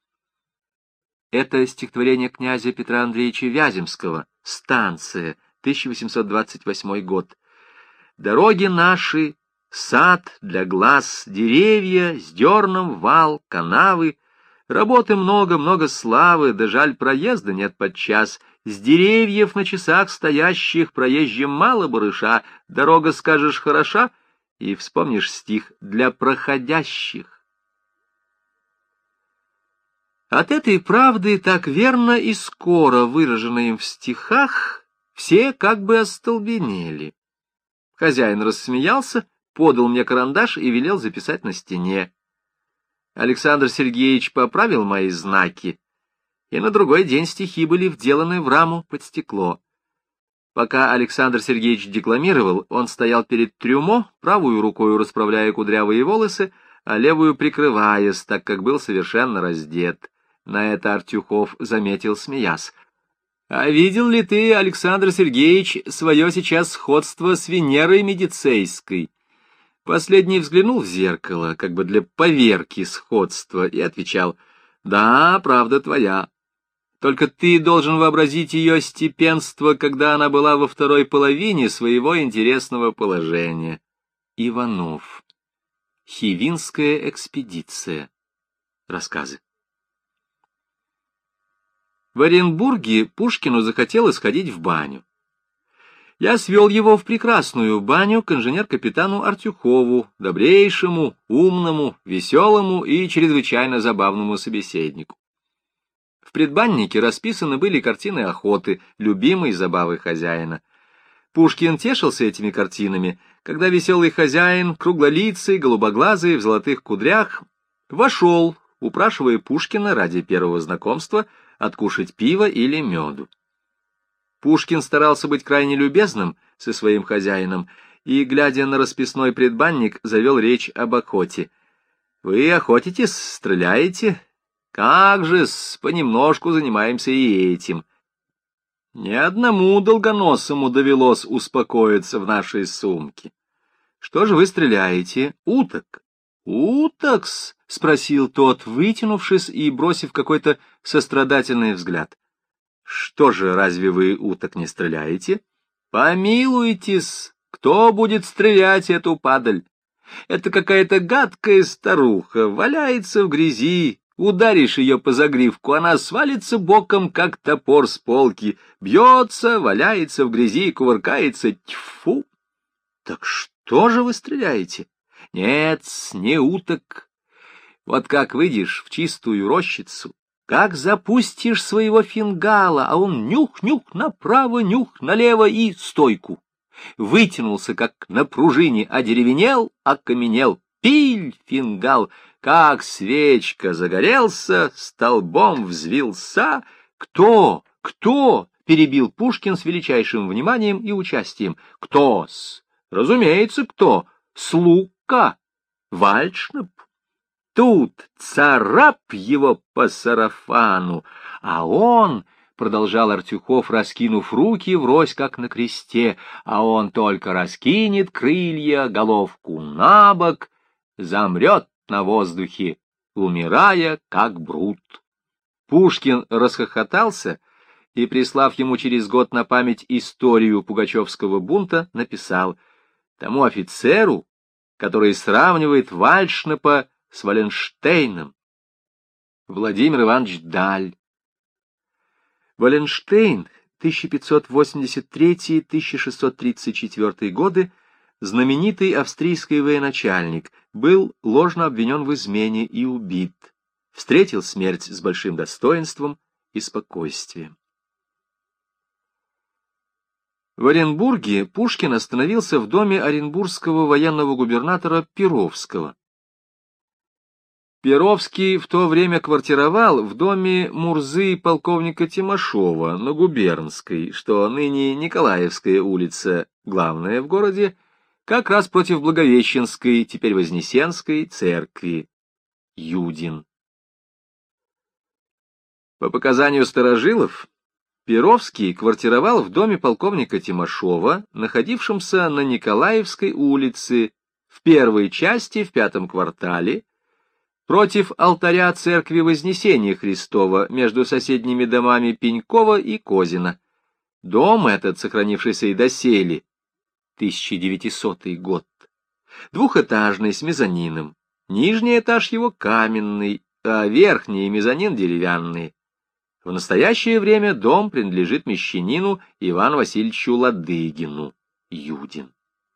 Это стихотворение князя Петра Андреевича Вяземского, «Станция», 1828 год. Дороги наши, сад для глаз, деревья, с дерном вал, канавы. Работы много славы, да жаль, проезда нет подчас. С деревьев на часах стоящих проезжим мало барыша. Дорога, скажешь, хороша, и вспомнишь стих «для проходящих». От этой правды, так верно и скоро выраженной им в стихах, все как бы остолбенели. Хозяин рассмеялся, подал мне карандаш и велел записать на стене. Александр Сергеевич поправил мои знаки, и на другой день стихи были вделаны в раму под стекло. Пока Александр Сергеевич декламировал, он стоял перед трюмо, правую рукой расправляя кудрявые волосы, а левую прикрываясь, так как был совершенно раздет. На это Артюхов заметил, смеясь: — А видел ли ты, Александр Сергеевич, свое сейчас сходство с Венерой Медицейской? Последний взглянул в зеркало, как бы для поверки сходства, и отвечал: — Да, правда твоя. Только ты должен вообразить ее степенство, когда она была во второй половине своего интересного положения. Иванов. Хивинская экспедиция. Рассказы. В Оренбурге Пушкину захотелось сходить в баню. Я свел его в прекрасную баню к инженер-капитану Артюхову, добрейшему, умному, веселому и чрезвычайно забавному собеседнику. В предбаннике расписаны были картины охоты, любимой забавы хозяина. Пушкин тешился этими картинами, когда веселый хозяин, круглолицый, голубоглазый, в золотых кудрях, вошел, упрашивая Пушкина ради первого знакомства откушать пива или меду. Пушкин старался быть крайне любезным со своим хозяином и, глядя на расписной предбанник, завел речь об охоте. — Вы охотитесь, стреляете? Как же-с, понемножку занимаемся и этим. Ни одному долгоносому довелось успокоиться в нашей сумке. Что же вы стреляете? Уток? Утокс? — спросил тот, вытянувшись и бросив какой-то сострадательный взгляд. — Что же, разве вы уток не стреляете? — Помилуйтесь, кто будет стрелять эту падаль? Это какая-то гадкая старуха, валяется в грязи. Ударишь ее по загривку, она свалится боком, как топор с полки, бьется, валяется в грязи, кувыркается. Тьфу! Так что же вы стреляете? Нет, не уток. Вот как выйдешь в чистую рощицу, как запустишь своего фингала, а он нюх-нюх направо, нюх налево и стойку. Вытянулся, как на пружине, одеревенел, окаменел. Пиль, фингал, как свечка загорелся, столбом взвился. Кто? Кто? — перебил Пушкин с величайшим вниманием и участием. Кто-с? Разумеется, кто? Слука, Вальшнеп. Тут царап его по сарафану, а он, — продолжал Артюхов, раскинув руки врозь, как на кресте, — а он только раскинет крылья, головку набок, замрет на воздухе, умирая, как Брут. Пушкин расхохотался и, прислав ему через год на память историю пугачевского бунта, написал: тому офицеру, который сравнивает Вальшнепа с Валенштейном. Владимир Иванович Даль. Валенштейн, 1583-1634 годы, знаменитый австрийский военачальник, был ложно обвинен в измене и убит. Встретил смерть с большим достоинством и спокойствием. В Оренбурге Пушкин остановился в доме оренбургского военного губернатора Перовского. Перовский в то время квартировал в доме Мурзы полковника Тимошова на Губернской, что ныне Николаевская улица, главная в городе, как раз против Благовещенской, теперь Вознесенской церкви. Юдин. По показанию старожилов, Перовский квартировал в доме полковника Тимошова, находившемся на Николаевской улице, в первой части, в 5-м квартале, против алтаря церкви Вознесения Христова, между соседними домами Пенькова и Козина. Дом этот, сохранившийся и доселе, 1900 год, двухэтажный, с мезонином. Нижний этаж его каменный, а верхний и мезонин деревянный. В настоящее время дом принадлежит мещанину Ивану Васильевичу Ладыгину, Юдин.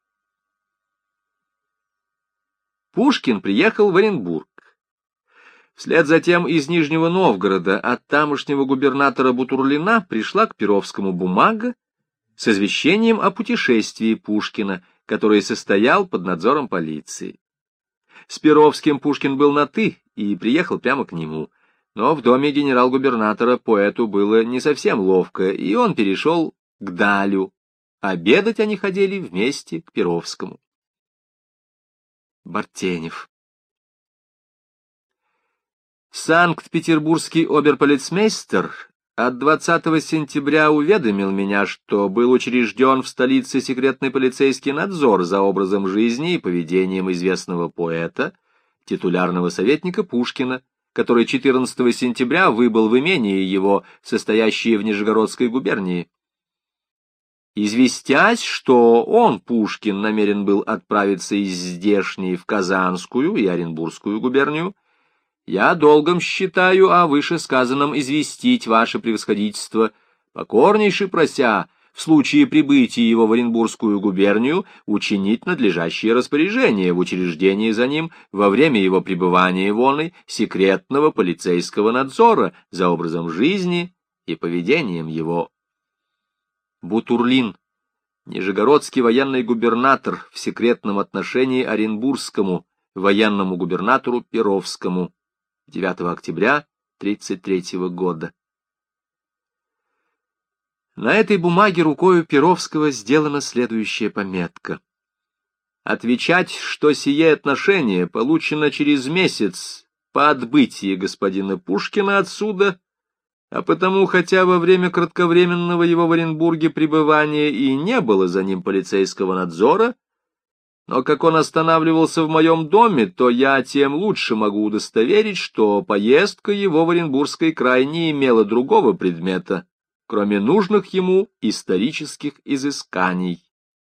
Пушкин приехал в Оренбург. Вслед за тем из Нижнего Новгорода от тамошнего губернатора Бутурлина пришла к Перовскому бумага с извещением о путешествии Пушкина, который состоял под надзором полиции. С Перовским Пушкин был на «ты» и приехал прямо к нему. Но в доме генерал-губернатора поэту было не совсем ловко, и он перешел к Далю. Обедать они ходили вместе к Перовскому. Бартенев. Санкт-Петербургский оберполицмейстер от 20 сентября уведомил меня, что был учрежден в столице секретный полицейский надзор за образом жизни и поведением известного поэта, титулярного советника Пушкина, который 14 сентября выбыл в имение его, состоящее в Нижегородской губернии. Известясь, что он, Пушкин, намерен был отправиться из здешней в Казанскую и Оренбургскую губернию, я долгом считаю о вышесказанном известить ваше превосходительство, покорнейше прося, в случае прибытия его в Оренбургскую губернию, учинить надлежащее распоряжение в учреждении за ним во время его пребывания воной секретного полицейского надзора за образом жизни и поведением его. Бутурлин, нижегородский военный губернатор в секретном отношении оренбургскому военному губернатору Перовскому, 9 октября 1933 года. На этой бумаге рукою Перовского сделана следующая пометка. Отвечать, что сие отношение получено через месяц по отбытии господина Пушкина отсюда, а потому, хотя во время кратковременного его в Оренбурге пребывания и не было за ним полицейского надзора, но как он останавливался в моем доме, то я тем лучше могу удостоверить, что поездка его в Оренбургский край не имела другого предмета, кроме нужных ему исторических изысканий.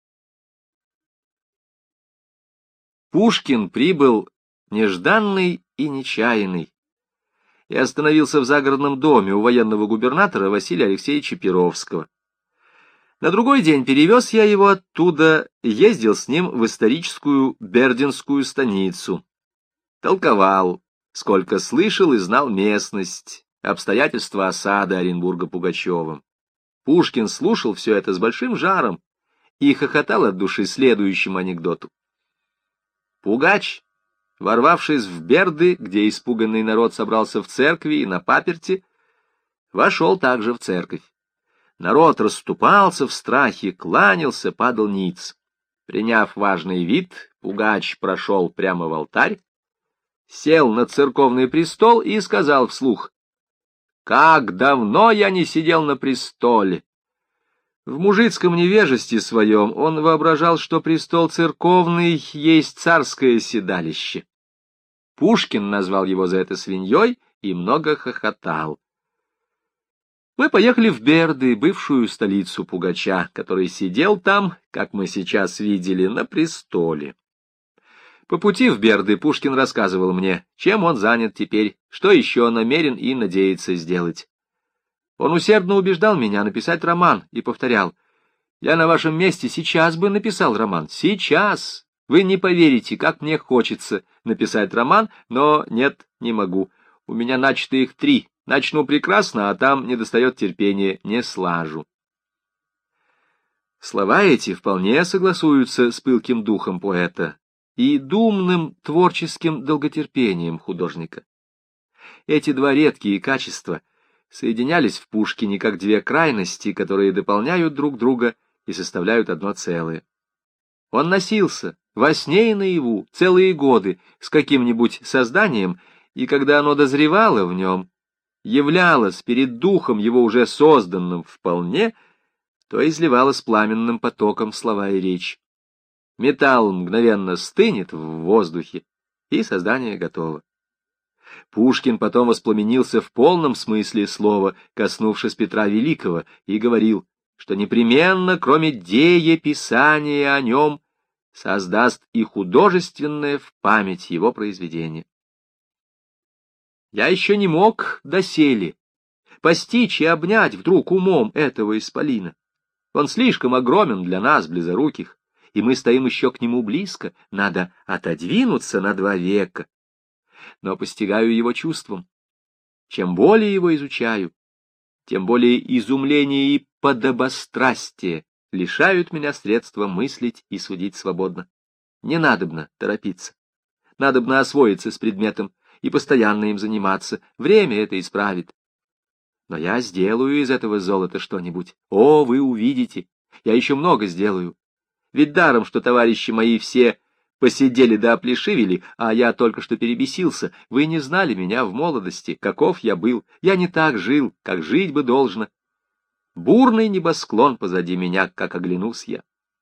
Пушкин прибыл нежданный и нечаянный и остановился в загородном доме у военного губернатора Василия Алексеевича Перовского. На другой день перевез я его оттуда, ездил с ним в историческую Бердинскую станицу. Толковал, сколько слышал и знал местность, обстоятельства осады Оренбурга Пугачевым. Пушкин слушал все это с большим жаром и хохотал от души следующему анекдоту. Пугач, ворвавшись в Берды, где испуганный народ собрался в церкви и на паперти, вошел также в церковь. Народ расступался в страхе, кланялся, падал ниц. Приняв важный вид, Пугач прошел прямо в алтарь, сел на церковный престол и сказал вслух: «Как давно я не сидел на престоле!» В мужицком невежестве своем он воображал, что престол церковный есть царское седалище. Пушкин назвал его за это свиньей и много хохотал. Мы поехали в Берды, бывшую столицу Пугача, который сидел там, как мы сейчас видели, на престоле. По пути в Берды Пушкин рассказывал мне, чем он занят теперь, что еще намерен и надеется сделать. Он усердно убеждал меня написать роман и повторял: «Я на вашем месте сейчас бы написал роман. Сейчас! Вы не поверите, как мне хочется написать роман, но нет, не могу. У меня начато их 3. Начну прекрасно, а там недостает терпения, не слажу». Слова эти вполне согласуются с пылким духом поэта и думным творческим долготерпением художника. Эти два редкие качества соединялись в Пушкине как две крайности, которые дополняют друг друга и составляют одно целое. Он носился во сне и наяву целые годы с каким-нибудь созданием, и когда оно дозревало в нем, являлось перед духом его уже созданным вполне, то изливалось пламенным потоком слова и речь. Металл мгновенно стынет в воздухе, и создание готово. Пушкин потом воспламенился в полном смысле слова, коснувшись Петра Великого, и говорил, что непременно, кроме дееписания о нем, создаст и художественное в память его произведение. Я еще не мог доселе постичь и обнять вдруг умом этого исполина. Он слишком огромен для нас, близоруких, и мы стоим еще к нему близко, надо отодвинуться на 2 века. Но постигаю его чувством. Чем более его изучаю, тем более изумление и подобострастие лишают меня средства мыслить и судить свободно. Не надобно торопиться. Надобно освоиться с предметом и постоянно им заниматься. Время это исправит. Но я сделаю из этого золота что-нибудь. О, вы увидите, я еще много сделаю. Ведь даром, что товарищи мои все посидели да оплешивели, а я только что перебесился. Вы не знали меня в молодости, каков я был. Я не так жил, как жить бы должно. Бурный небосклон позади меня, как оглянусь я.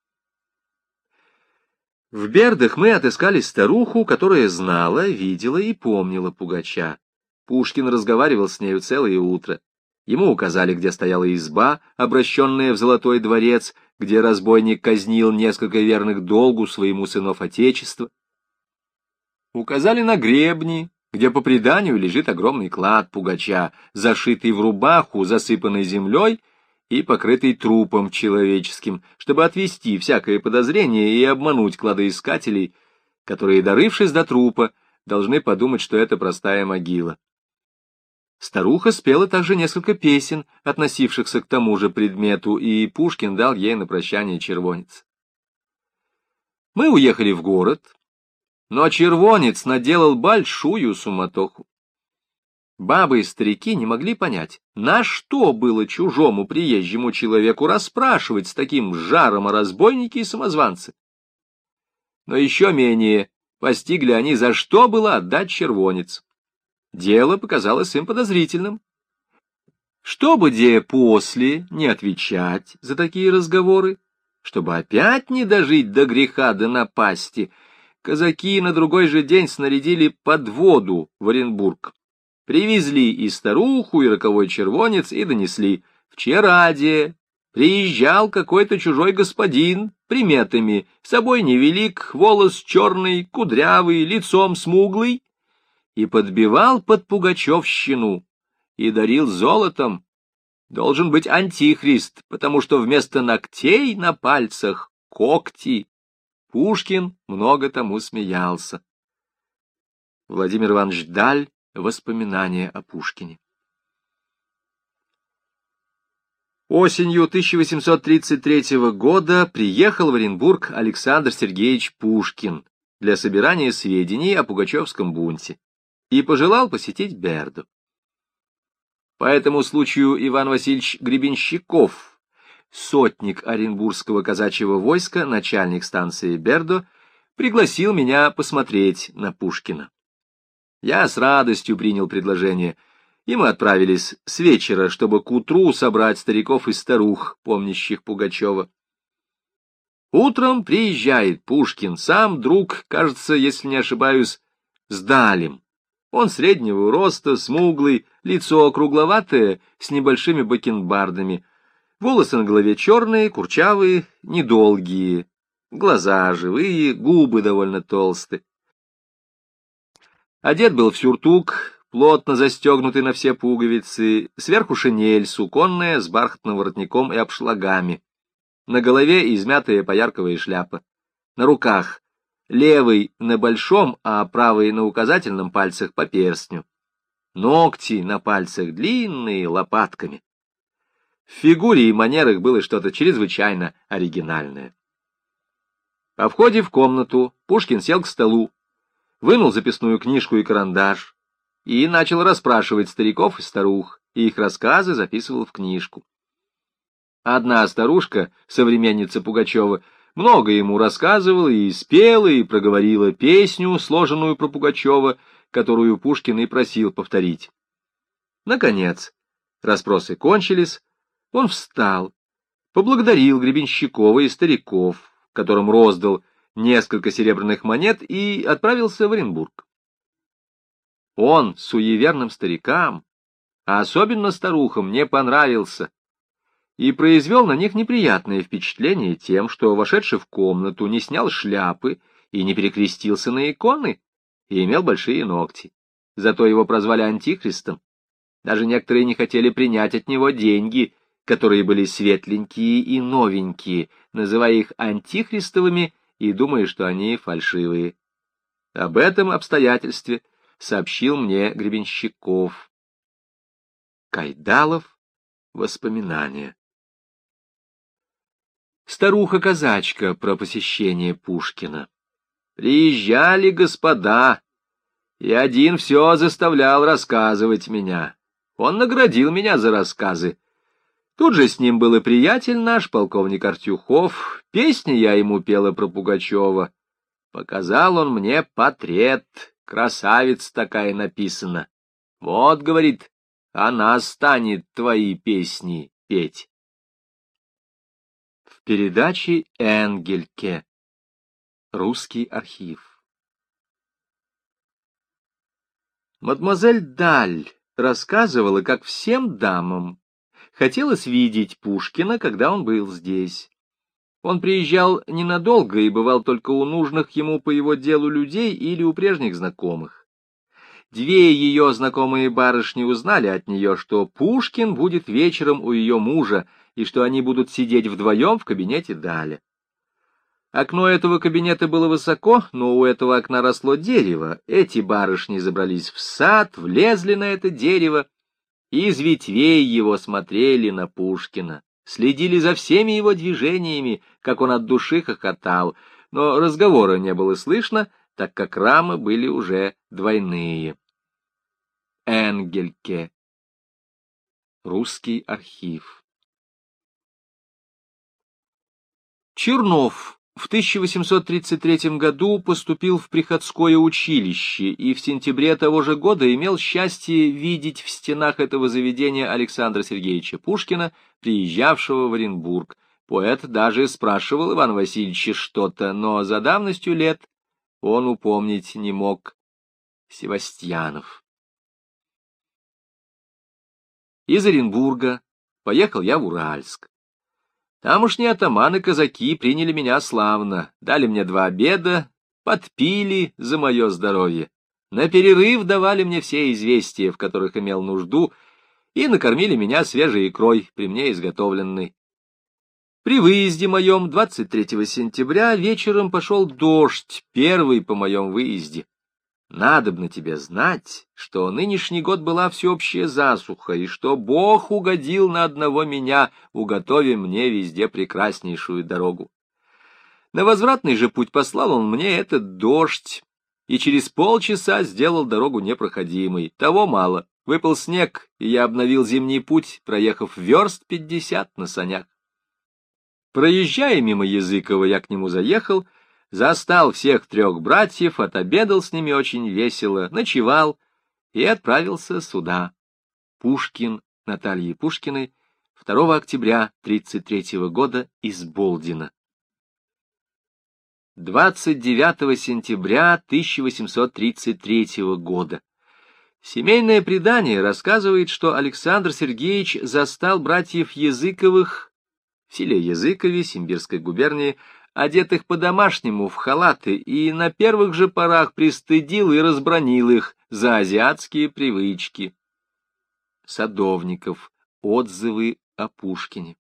В Бердах мы отыскали старуху, которая знала, видела и помнила Пугача. Пушкин разговаривал с нею целое утро. Ему указали, где стояла изба, обращенная в Золотой дворец, где разбойник казнил несколько верных долгу своему сынов Отечества. Указали на гребни, где по преданию лежит огромный клад Пугача, зашитый в рубаху, засыпанный землей и покрытый трупом человеческим, чтобы отвести всякое подозрение и обмануть кладоискателей, которые, дорывшись до трупа, должны подумать, что это простая могила. Старуха спела также несколько песен, относившихся к тому же предмету, и Пушкин дал ей на прощание червонец. Мы уехали в город, но червонец наделал большую суматоху. Бабы и старики не могли понять, на что было чужому приезжему человеку расспрашивать с таким жаром о разбойнике и самозванце. Но еще менее постигли они, за что было отдать червонец. Дело показалось им подозрительным. Чтобы де после не отвечать за такие разговоры, чтобы опять не дожить до греха да напасти, казаки на другой же день снарядили подводу в Оренбург. Привезли и старуху, и роковой червонец, и донесли: вчера-де приезжал какой-то чужой господин, приметами, собой невелик, волос черный, кудрявый, лицом смуглый, и подбивал под пугачевщину, и дарил золотом. Должен быть антихрист, потому что вместо ногтей на пальцах когти. Пушкин много тому смеялся. Владимир Иванович Даль. Воспоминания о Пушкине. Осенью 1833 года приехал в Оренбург Александр Сергеевич Пушкин для собирания сведений о пугачевском бунте и пожелал посетить Берду. По этому случаю Иван Васильевич Гребенщиков, сотник Оренбургского казачьего войска, начальник станции Бердо, пригласил меня посмотреть на Пушкина. Я с радостью принял предложение, и мы отправились с вечера, чтобы к утру собрать стариков и старух, помнящих Пугачева. Утром приезжает Пушкин, сам друг, кажется, если не ошибаюсь, с Далем. Он среднего роста, смуглый, лицо округловатое, с небольшими бакенбардами, волосы на голове черные, курчавые, недолгие, глаза живые, губы довольно толстые. Одет был в сюртук, плотно застегнутый на все пуговицы, сверху шинель суконная с бархатным воротником и обшлагами. На голове измятая поярковая шляпа. На руках левый на большом, а правый на указательном пальцах по перстню. Ногти на пальцах длинные, лопатками. В фигуре и манерах было что-то чрезвычайно оригинальное. По входе в комнату Пушкин сел к столу, вынул записную книжку и карандаш и начал расспрашивать стариков и старух, и их рассказы записывал в книжку. Одна старушка, современница Пугачева, много ему рассказывала и спела, и проговорила песню, сложенную про Пугачева, которую Пушкин и просил повторить. Наконец, расспросы кончились, он встал, поблагодарил Гребенщикова и стариков, которым роздал несколько серебряных монет, и отправился в Оренбург. Он суеверным старикам, а особенно старухам, не понравился и произвел на них неприятное впечатление тем, что, вошедший в комнату, не снял шляпы и не перекрестился на иконы, и имел большие ногти. Зато его прозвали Антихристом. Даже некоторые не хотели принять от него деньги, которые были светленькие и новенькие, называя их антихристовыми и думая, что они фальшивые. Об этом обстоятельстве сообщил мне Гребенщиков. Кайдалов. Воспоминания. Старуха-казачка про посещение Пушкина. Приезжали господа, и один все заставлял рассказывать меня. Он наградил меня за рассказы. Тут же с ним был и приятель наш, полковник Артюхов. Песни я ему пела про Пугачева. Показал он мне портрет, красавица такая написана. Вот, говорит, она станет твои песни петь. В передаче Энгельке. Русский архив. Мадемуазель Даль рассказывала, как всем дамам хотелось видеть Пушкина, когда он был здесь. Он приезжал ненадолго и бывал только у нужных ему по его делу людей или у прежних знакомых. Две ее знакомые барышни узнали от нее, что Пушкин будет вечером у ее мужа, и что они будут сидеть вдвоем в кабинете Даля. Окно этого кабинета было высоко, но у этого окна росло дерево. Эти барышни забрались в сад, влезли на это дерево, и из ветвей его смотрели на Пушкина, следили за всеми его движениями, как он от души хохотал, но разговора не было слышно, так как рамы были уже двойные. Энгельке. Русский архив. Чернов в 1833 году поступил в приходское училище и в сентябре того же года имел счастье видеть в стенах этого заведения Александра Сергеевича Пушкина, приезжавшего в Оренбург. Поэт даже спрашивал Ивана Васильевича что-то, но за давностью лет он упомнить не мог. Севастьянов. Из Оренбурга поехал я в Уральск. Тамошние атаманы-казаки приняли меня славно, дали мне 2 обеда, подпили за мое здоровье. На перерыв давали мне все известия, в которых имел нужду, и накормили меня свежей икрой, при мне изготовленной. При выезде моем 23 сентября вечером пошел дождь, первый по моем выезде. Надобно тебе знать, что нынешний год была всеобщая засуха, и что Бог угодил на одного меня, уготовив мне везде прекраснейшую дорогу. На возвратный же путь послал он мне этот дождь, и через полчаса сделал дорогу непроходимой. Того мало. Выпал снег, и я обновил зимний путь, проехав верст 50 на санях. Проезжая мимо Языкова, я к нему заехал, застал всех 3 братьев, отобедал с ними очень весело, ночевал и отправился сюда. Пушкин Натальи Пушкиной, 2 октября 1933 года из Болдина. 29 сентября 1833 года. Семейное предание рассказывает, что Александр Сергеевич застал братьев Языковых в селе Языкове Симбирской губернии, одетых по-домашнему в халаты, и на первых же порах пристыдил и разбранил их за азиатские привычки. Садовников. Отзывы о Пушкине.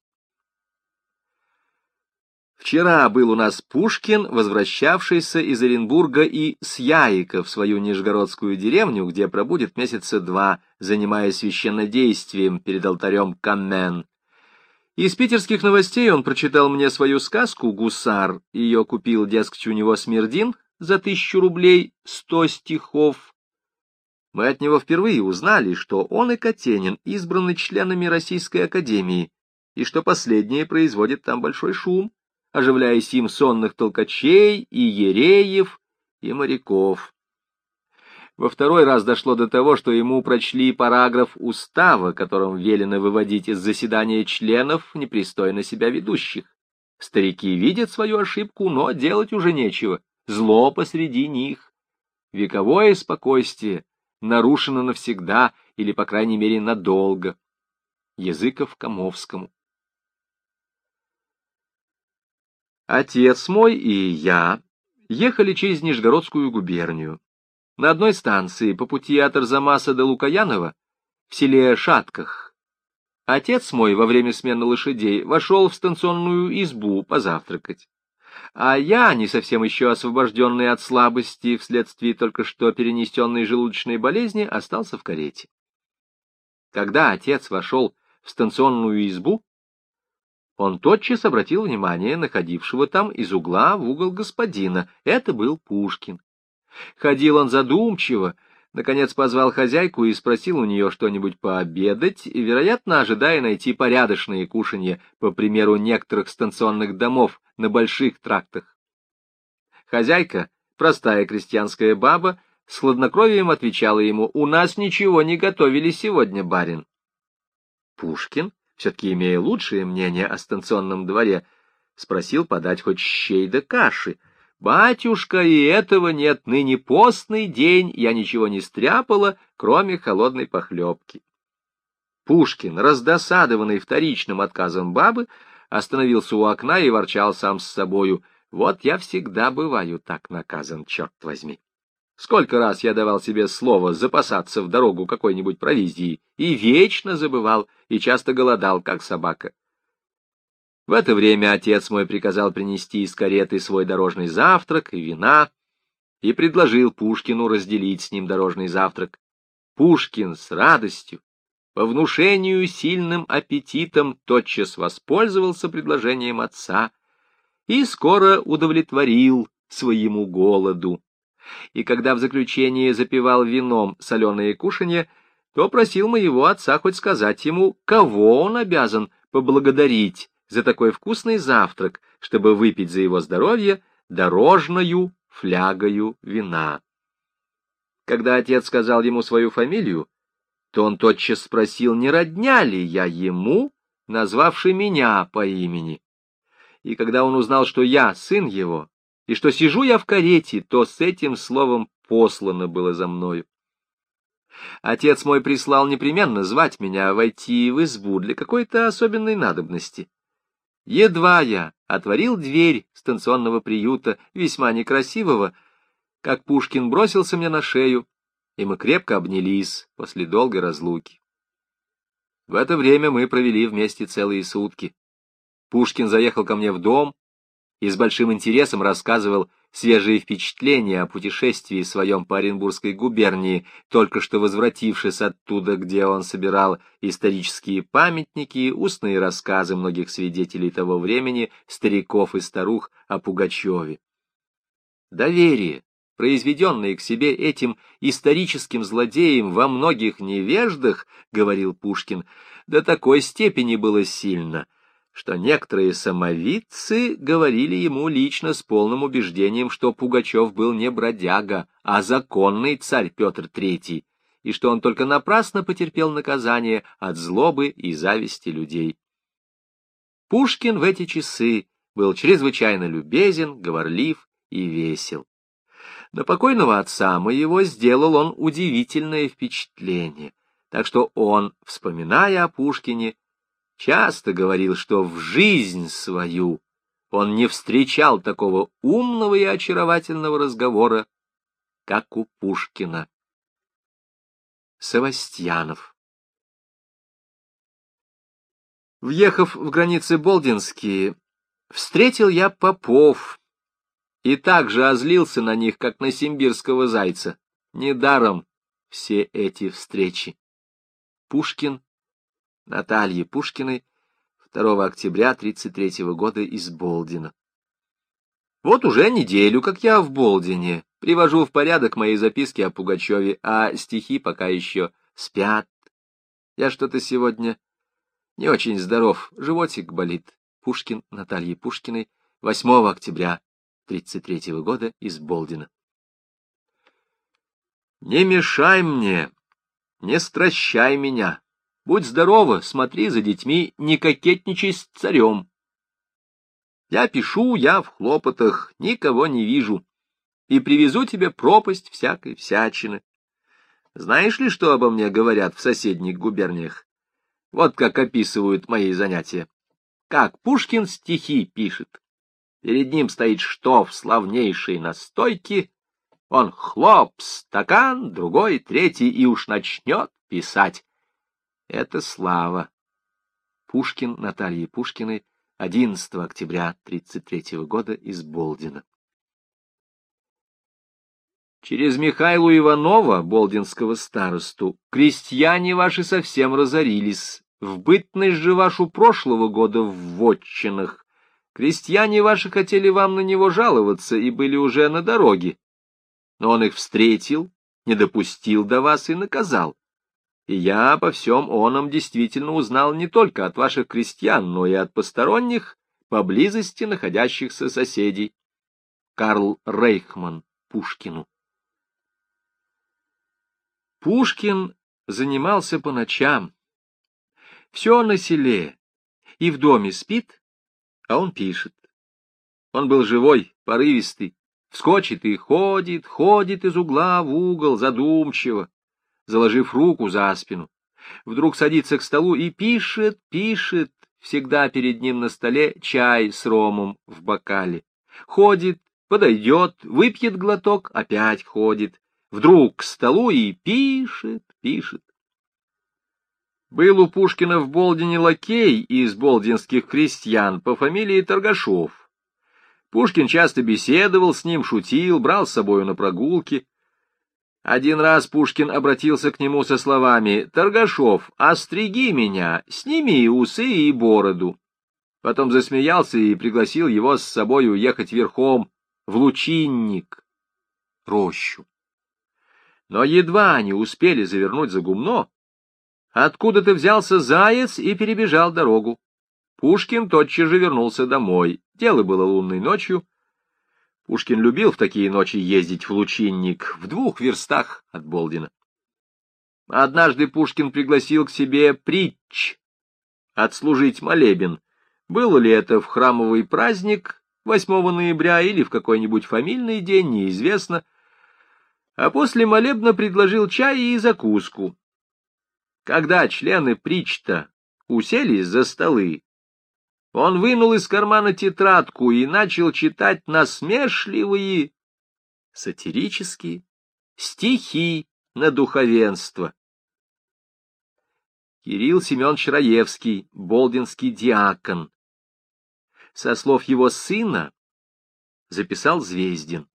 Вчера был у нас Пушкин, возвращавшийся из Оренбурга и с Яика в свою нижегородскую деревню, где пробудет месяца 2, занимаясь священнодействием перед алтарем Камен. Из питерских новостей он прочитал мне свою сказку «Гусар». Ее купил, дескать, у него Смердин за 1000 рублей, 100 стихов. Мы от него впервые узнали, что он и Катенин избраны членами Российской академии, и что последние производят там большой шум, оживляя сим сонных толкачей и ереев, и моряков. Во второй раз дошло до того, что ему прочли параграф устава, которым велено выводить из заседания членов, непристойно себя ведущих. Старики видят свою ошибку, но делать уже нечего. Зло посреди них. Вековое спокойствие нарушено навсегда или, по крайней мере, надолго. Языков Комовскому. Отец мой и я ехали через Нижегородскую губернию. На одной станции по пути от Арзамаса до Лукоянова в селе Шатках отец мой во время смены лошадей вошел в станционную избу позавтракать, а я, не совсем еще освобожденный от слабости вследствие только что перенесенной желудочной болезни, остался в карете. Когда отец вошел в станционную избу, он тотчас обратил внимание находившего там из угла в угол господина. Это был Пушкин. Ходил он задумчиво, наконец позвал хозяйку и спросил у нее что-нибудь пообедать, и, вероятно, ожидая найти порядочные кушанья, по примеру некоторых станционных домов на больших трактах. Хозяйка, простая крестьянская баба, с хладнокровием отвечала ему: «У нас ничего не готовили сегодня, барин». Пушкин, все-таки имея лучшее мнение о станционном дворе, спросил подать хоть щей да каши. «Батюшка, и этого нет, ныне постный день, я ничего не стряпала, кроме холодной похлебки». Пушкин, раздосадованный вторичным отказом бабы, остановился у окна и ворчал сам с собою: «Вот я всегда бываю так наказан, черт возьми. Сколько раз я давал себе слово запасаться в дорогу какой-нибудь провизией, и вечно забывал, и часто голодал, как собака». В это время отец мой приказал принести из кареты свой дорожный завтрак и вина, и предложил Пушкину разделить с ним дорожный завтрак. Пушкин с радостью, по внушению сильным аппетитом, тотчас воспользовался предложением отца и скоро удовлетворил своему голоду. И когда в заключение запивал вином соленые кушанья, то просил моего отца хоть сказать ему, кого он обязан поблагодарить за такой вкусный завтрак, чтобы выпить за его здоровье дорожною флягою вина. Когда отец сказал ему свою фамилию, то он тотчас спросил, не родня ли я ему, назвавший меня по имени. И когда он узнал, что я сын его, и что сижу я в карете, то с этим словом послано было за мною. Отец мой прислал непременно звать меня войти в избу для какой-то особенной надобности. Едва я отворил дверь станционного приюта, весьма некрасивого, как Пушкин бросился мне на шею, и мы крепко обнялись после долгой разлуки. В это время мы провели вместе целые сутки. Пушкин заехал ко мне в дом и с большим интересом рассказывал свежие впечатления о путешествии своем по Оренбургской губернии, только что возвратившись оттуда, где он собирал исторические памятники, устные рассказы многих свидетелей того времени, стариков и старух, о Пугачеве. Доверие, произведенное к себе этим историческим злодеем во многих невеждах, — говорил Пушкин, — до такой степени было сильно, что некоторые самовидцы говорили ему лично с полным убеждением, что Пугачев был не бродяга, а законный царь Петр III, и что он только напрасно потерпел наказание от злобы и зависти людей. Пушкин в эти часы был чрезвычайно любезен, говорлив и весел. На покойного отца моего сделал он удивительное впечатление, так что он, вспоминая о Пушкине, часто говорил, что в жизнь свою он не встречал такого умного и очаровательного разговора, как у Пушкина. Севастьянов. Въехав в границы Болдинские, встретил я попов, и так же озлился на них, как на симбирского зайца. Недаром все эти встречи. Пушкин Наталье Пушкиной 2 октября 1933 года из Болдина. Вот уже неделю, как я в Болдине, привожу в порядок мои записки о Пугачеве, а стихи пока еще спят. Я что-то сегодня не очень здоров, животик болит. Пушкин Наталье Пушкиной 8 октября 1933 года из Болдина. Не мешай мне, не стращай меня. Будь здорова, смотри за детьми, не кокетничай с царем. Я пишу, я в хлопотах, никого не вижу, и привезу тебе пропасть всякой всячины. Знаешь ли, что обо мне говорят в соседних губерниях? Вот как описывают мои занятия. Как Пушкин стихи пишет. Перед ним стоит штоф славнейшей настойки, он хлоп, стакан, другой, третий, и уж начнет писать. Это слава. Пушкин Наталье Пушкиной 11 октября 1933 года из Болдина. Через Михаила Иванова, болдинского старосту, крестьяне ваши совсем разорились. В бытность же вашу прошлого года в вотчинах крестьяне ваши хотели вам на него жаловаться и были уже на дороге. Но он их встретил, не допустил до вас и наказал. И я обо всем оном действительно узнал не только от ваших крестьян, но и от посторонних, поблизости находящихся соседей. Карл Рейхман Пушкину. Пушкин занимался по ночам. Все на селе и в доме спит, а он пишет. Он был живой, порывистый, вскочит и ходит, ходит из угла в угол, задумчиво, заложив руку за спину. Вдруг садится к столу и пишет, пишет, всегда перед ним на столе чай с ромом в бокале. Ходит, подойдет, выпьет глоток, опять ходит. Вдруг к столу и пишет, пишет. Был у Пушкина в Болдине лакей из болдинских крестьян по фамилии Торгашов. Пушкин часто беседовал с ним, шутил, брал с собою на прогулки. Один раз Пушкин обратился к нему со словами: «Торгашов, остриги меня, сними усы и бороду». Потом засмеялся и пригласил его с собой уехать верхом в Лучинник, рощу. Но едва они успели завернуть за гумно, откуда-то взялся заяц и перебежал дорогу. Пушкин тотчас же вернулся домой. Дело было лунной ночью. Пушкин любил в такие ночи ездить в Лучинник, в 2 верстах от Болдина. Однажды Пушкин пригласил к себе притч отслужить молебен. Было ли это в храмовый праздник 8 ноября или в какой-нибудь фамильный день, неизвестно. А после молебна предложил чай и закуску. Когда члены притча уселись за столы, он вынул из кармана тетрадку и начал читать насмешливые, сатирические стихи на духовенство. Кирилл Семенович Раевский, болдинский диакон. Со слов его сына записал Звездин.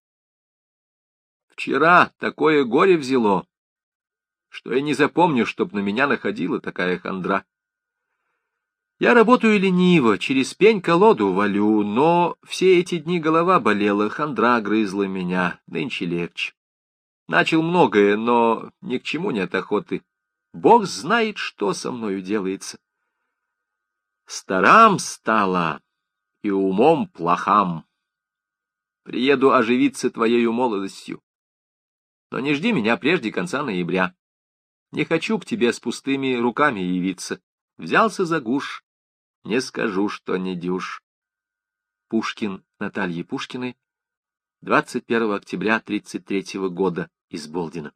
Вчера такое горе взяло, что я не запомню, чтоб на меня находила такая хандра. Я работаю лениво, через пень-колоду валю, но все эти дни голова болела, хандра грызла меня, нынче легче. Начал многое, но ни к чему нет охоты. Бог знает, что со мною делается. Старам стало и умом плохам. Приеду оживиться твоею молодостью. Но не жди меня прежде конца ноября. Не хочу к тебе с пустыми руками явиться. Взялся за гуш, не скажу, что не дюж. Пушкин Наталье Пушкиной, 21 октября 1933 года, из Болдина.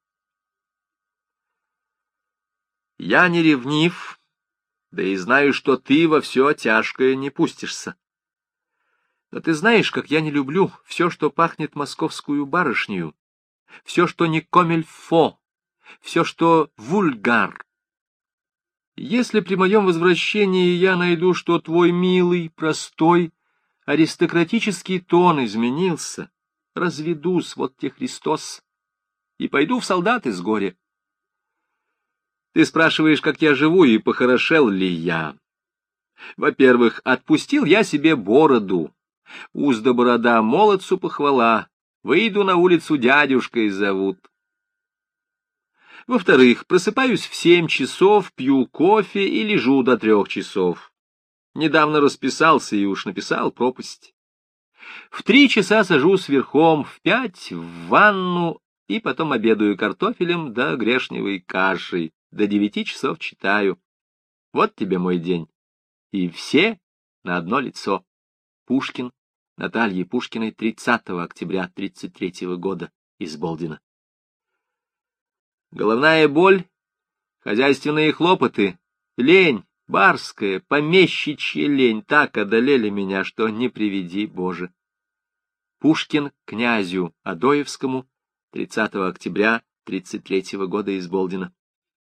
Я не ревнив, да и знаю, что ты во все тяжкое не пустишься. Но ты знаешь, как я не люблю все, что пахнет московскую барышнею, все, что не комильфо, все, что вульгар. Если при моем возвращении я найду, что твой милый, простой, аристократический тон изменился, разведусь, вот те Христос, и пойду в солдаты с горя. Ты спрашиваешь, как я живу и похорошел ли я. Во-первых, отпустил я себе бороду. Узда борода, молодцу похвала. Выйду на улицу, дядюшкой зовут. Во-вторых, просыпаюсь в 7 часов, пью кофе и лежу до 3 часов. Недавно расписался и уж написал пропасть. В 3 часа сажусь верхом, в 5 в ванну и потом обедаю картофелем да грешневой кашей. До 9 часов читаю. Вот тебе мой день. И все на одно лицо. Пушкин Наталье Пушкиной, 30 октября 1933 года, из Болдина. Головная боль, хозяйственные хлопоты, лень, барская, помещичья лень так одолели меня, что не приведи Боже. Пушкин князю Адоевскому, 30 октября 1933 года, из Болдина.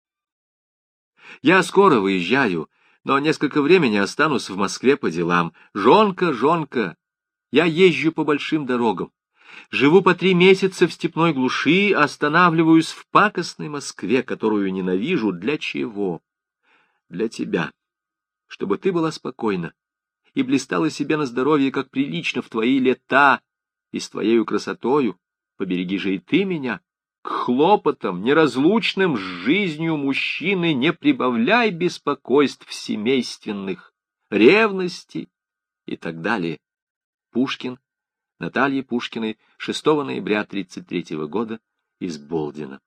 Я скоро выезжаю, но несколько времени останусь в Москве по делам. Жонка, я езжу по большим дорогам. Живу по 3 месяца в степной глуши, останавливаюсь в пакостной Москве, которую ненавижу. Для чего? Для тебя. Чтобы ты была спокойна и блистала себе на здоровье, как прилично в твои лета, и с твоею красотою. Побереги же и ты меня. К хлопотам, неразлучным с жизнью мужчины, не прибавляй беспокойств семейственных, ревности и так далее. Пушкин Наталье Пушкиной, 6 ноября 1933 года, из Болдина.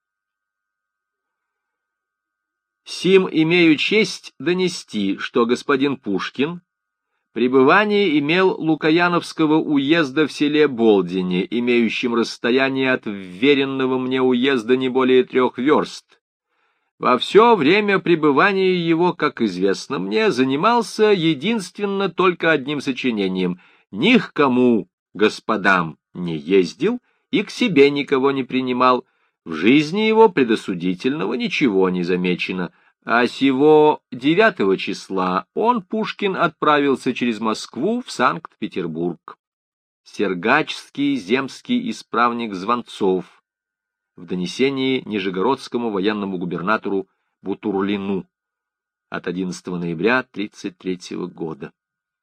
Сим имею честь донести, что господин Пушкин пребывание имел Лукояновского уезда в селе Болдине, имеющем расстояние от вверенного мне уезда не более 3 верст. Во все время пребывания его, как известно мне, занимался единственно только одним сочинением. Ни к кому, господам, не ездил и к себе никого не принимал. В жизни его предосудительного ничего не замечено. А сего 9 числа он, Пушкин, отправился через Москву в Санкт-Петербург. Сергачский земский исправник Звонцов в донесении нижегородскому военному губернатору Бутурлину от 11 ноября 1933 года.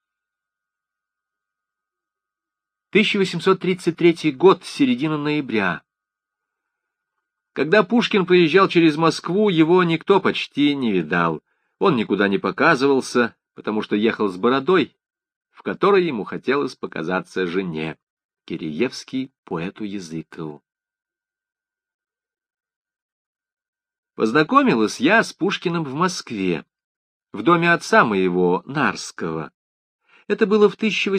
1833 год, середина ноября. Когда Пушкин проезжал через Москву, его никто почти не видал. Он никуда не показывался, потому что ехал с бородой, в которой ему хотелось показаться жене. Киреевский поэту Языкову. Познакомилась я с Пушкиным в Москве, в доме отца моего, Нарского. Это было в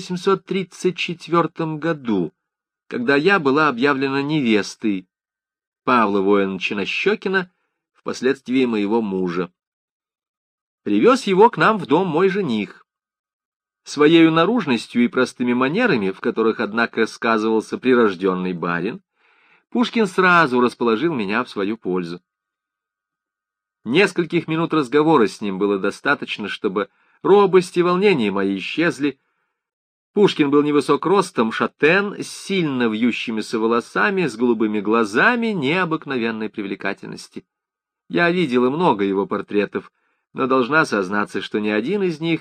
1834 году, когда я была объявлена невестой Павла Воиновича Нащекина, впоследствии моего мужа. Привез его к нам в дом мой жених. Своею наружностью и простыми манерами, в которых, однако, сказывался прирожденный барин, Пушкин сразу расположил меня в свою пользу. Нескольких минут разговора с ним было достаточно, чтобы робость и волнение мои исчезли. Пушкин был невысок ростом, шатен, с сильно вьющимися волосами, с голубыми глазами необыкновенной привлекательности. Я видела много его портретов, но должна сознаться, что ни один из них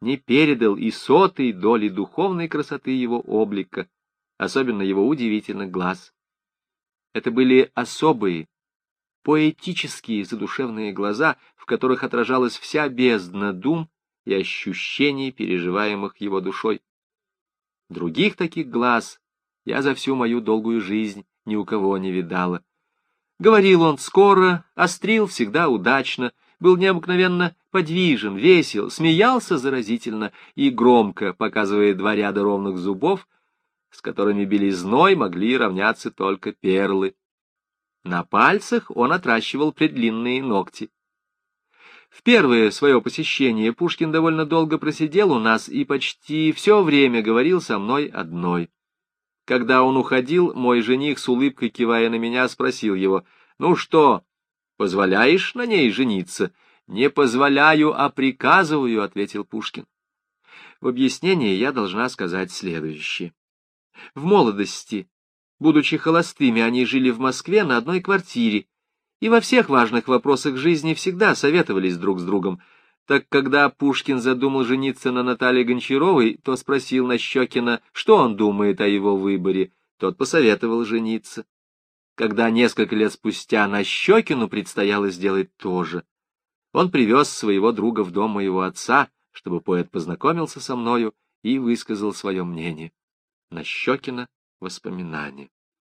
не передал и сотой доли духовной красоты его облика, особенно его удивительных глаз. Это были особые, поэтические задушевные глаза, в которых отражалась вся бездна дум и ощущений, переживаемых его душой. Других таких глаз я за всю мою долгую жизнь ни у кого не видала. Говорил он скоро, острил всегда удачно, был необыкновенно подвижен, весел, смеялся заразительно и громко, показывая два ряда ровных зубов, с которыми белизной могли равняться только перлы. На пальцах он отращивал предлинные ногти. В первое свое посещение Пушкин довольно долго просидел у нас и почти все время говорил со мной одной. Когда он уходил, мой жених, с улыбкой кивая на меня, спросил его: «Ну что, позволяешь на ней жениться?» «Не позволяю, а приказываю», — ответил Пушкин. В объяснение я должна сказать следующее. В молодости, будучи холостыми, они жили в Москве на одной квартире и во всех важных вопросах жизни всегда советовались друг с другом. Так когда Пушкин задумал жениться на Наталье Гончаровой, то спросил Нащекина, что он думает о его выборе. Тот посоветовал жениться. Когда несколько лет спустя Нащекину предстояло сделать то же, он привез своего друга в дом моего отца, чтобы поэт познакомился со мною и высказал свое мнение. Нащекина воспоминания.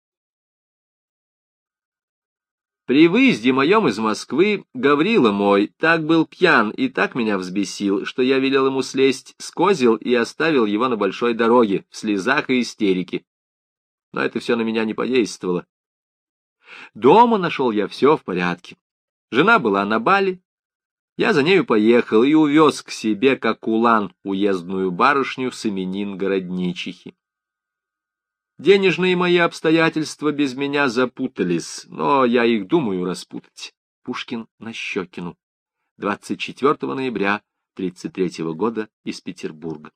При выезде моем из Москвы Гаврила мой так был пьян и так меня взбесил, что я велел ему слезть с козел и оставил его на большой дороге, в слезах и истерике. Но это все на меня не подействовало. Дома нашел я все в порядке. Жена была на бале. Я за нею поехал и увез к себе, как улан, уездную барышню с именин городничихи. Денежные мои обстоятельства без меня запутались, но я их думаю распутать. Пушкин Нащекину. 24 ноября 1933 года из Петербурга.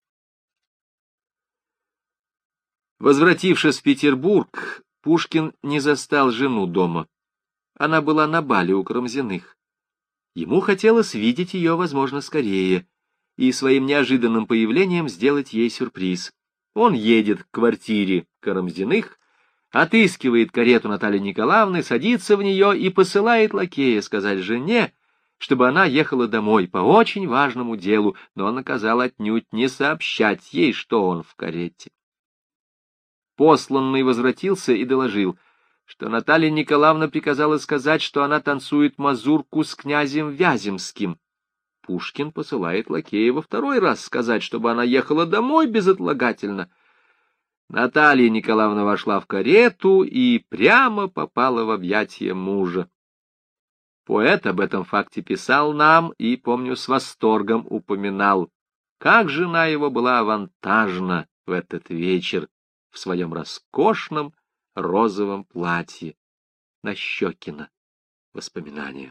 Возвратившись в Петербург, Пушкин не застал жену дома. Она была на бале у Карамзиных. Ему хотелось видеть ее, возможно, скорее, и своим неожиданным появлением сделать ей сюрприз. Он едет к квартире Карамзиных, отыскивает карету Натальи Николаевны, садится в нее и посылает лакея сказать жене, чтобы она ехала домой по очень важному делу, но наказал отнюдь не сообщать ей, что он в карете. Посланный возвратился и доложил, что Наталья Николаевна приказала сказать, что она танцует мазурку с князем Вяземским. Пушкин посылает лакея во второй раз сказать, чтобы она ехала домой безотлагательно. Наталья Николаевна вошла в карету и прямо попала в объятия мужа. Поэт об этом факте писал нам и, помню, с восторгом упоминал, как жена его была авантажна в этот вечер в своем роскошном розовом платье. Нащекина. Воспоминания.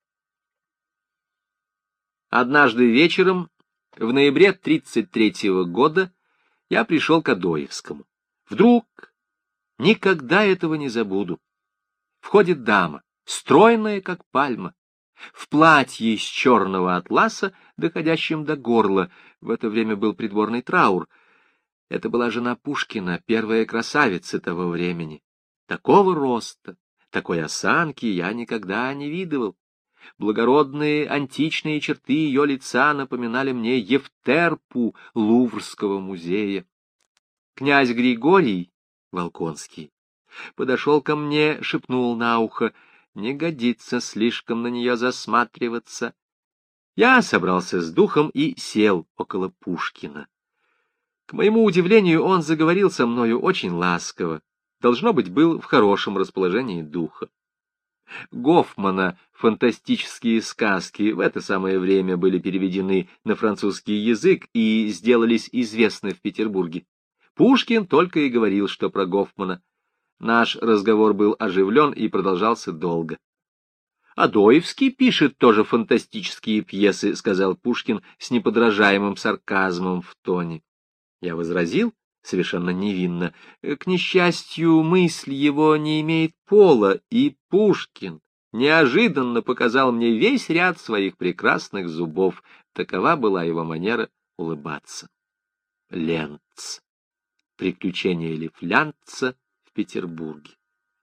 Однажды вечером, в ноябре 1933 года, я пришел к Адоевскому. Вдруг, никогда этого не забуду, входит дама, стройная, как пальма, в платье из черного атласа, доходящем до горла. В это время был придворный траур. Это была жена Пушкина, первая красавица того времени. Такого роста, такой осанки я никогда не видывал. Благородные античные черты ее лица напоминали мне Евтерпу Луврского музея. Князь Григорий Волконский подошел ко мне, шепнул на ухо: «Не годится слишком на нее засматриваться». Я собрался с духом и сел около Пушкина. К моему удивлению, он заговорил со мною очень ласково, должно быть, был в хорошем расположении духа. Гофмана фантастические сказки в это самое время были переведены на французский язык и сделались известны в Петербурге. Пушкин только и говорил, что про Гофмана. Наш разговор был оживлен и продолжался долго. «Адоевский пишет тоже фантастические пьесы», — сказал Пушкин с неподражаемым сарказмом в тоне. Я возразил совершенно невинно: к несчастью, мысль его не имеет пола, и Пушкин неожиданно показал мне весь ряд своих прекрасных зубов. Такова была его манера улыбаться. Ленц. Приключения Лифлянца в Петербурге.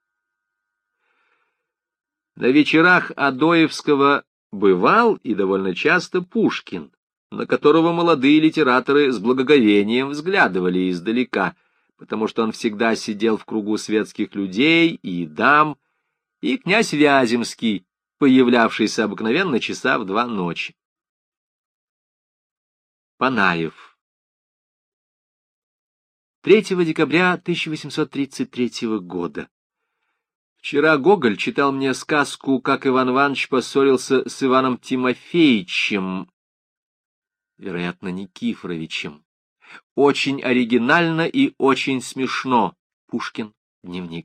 На вечерах Адоевского бывал и довольно часто Пушкин, на которого молодые литераторы с благоговением взглядывали издалека, потому что он всегда сидел в кругу светских людей и дам, и князь Вяземский, появлявшийся обыкновенно часа в 2 ночи. Панаев. 3 декабря 1833 года. Вчера Гоголь читал мне сказку, как Иван Иванович поссорился с Иваном Тимофеевичем, вероятно, Никифоровичем. Очень оригинально и очень смешно. Пушкин. Дневник.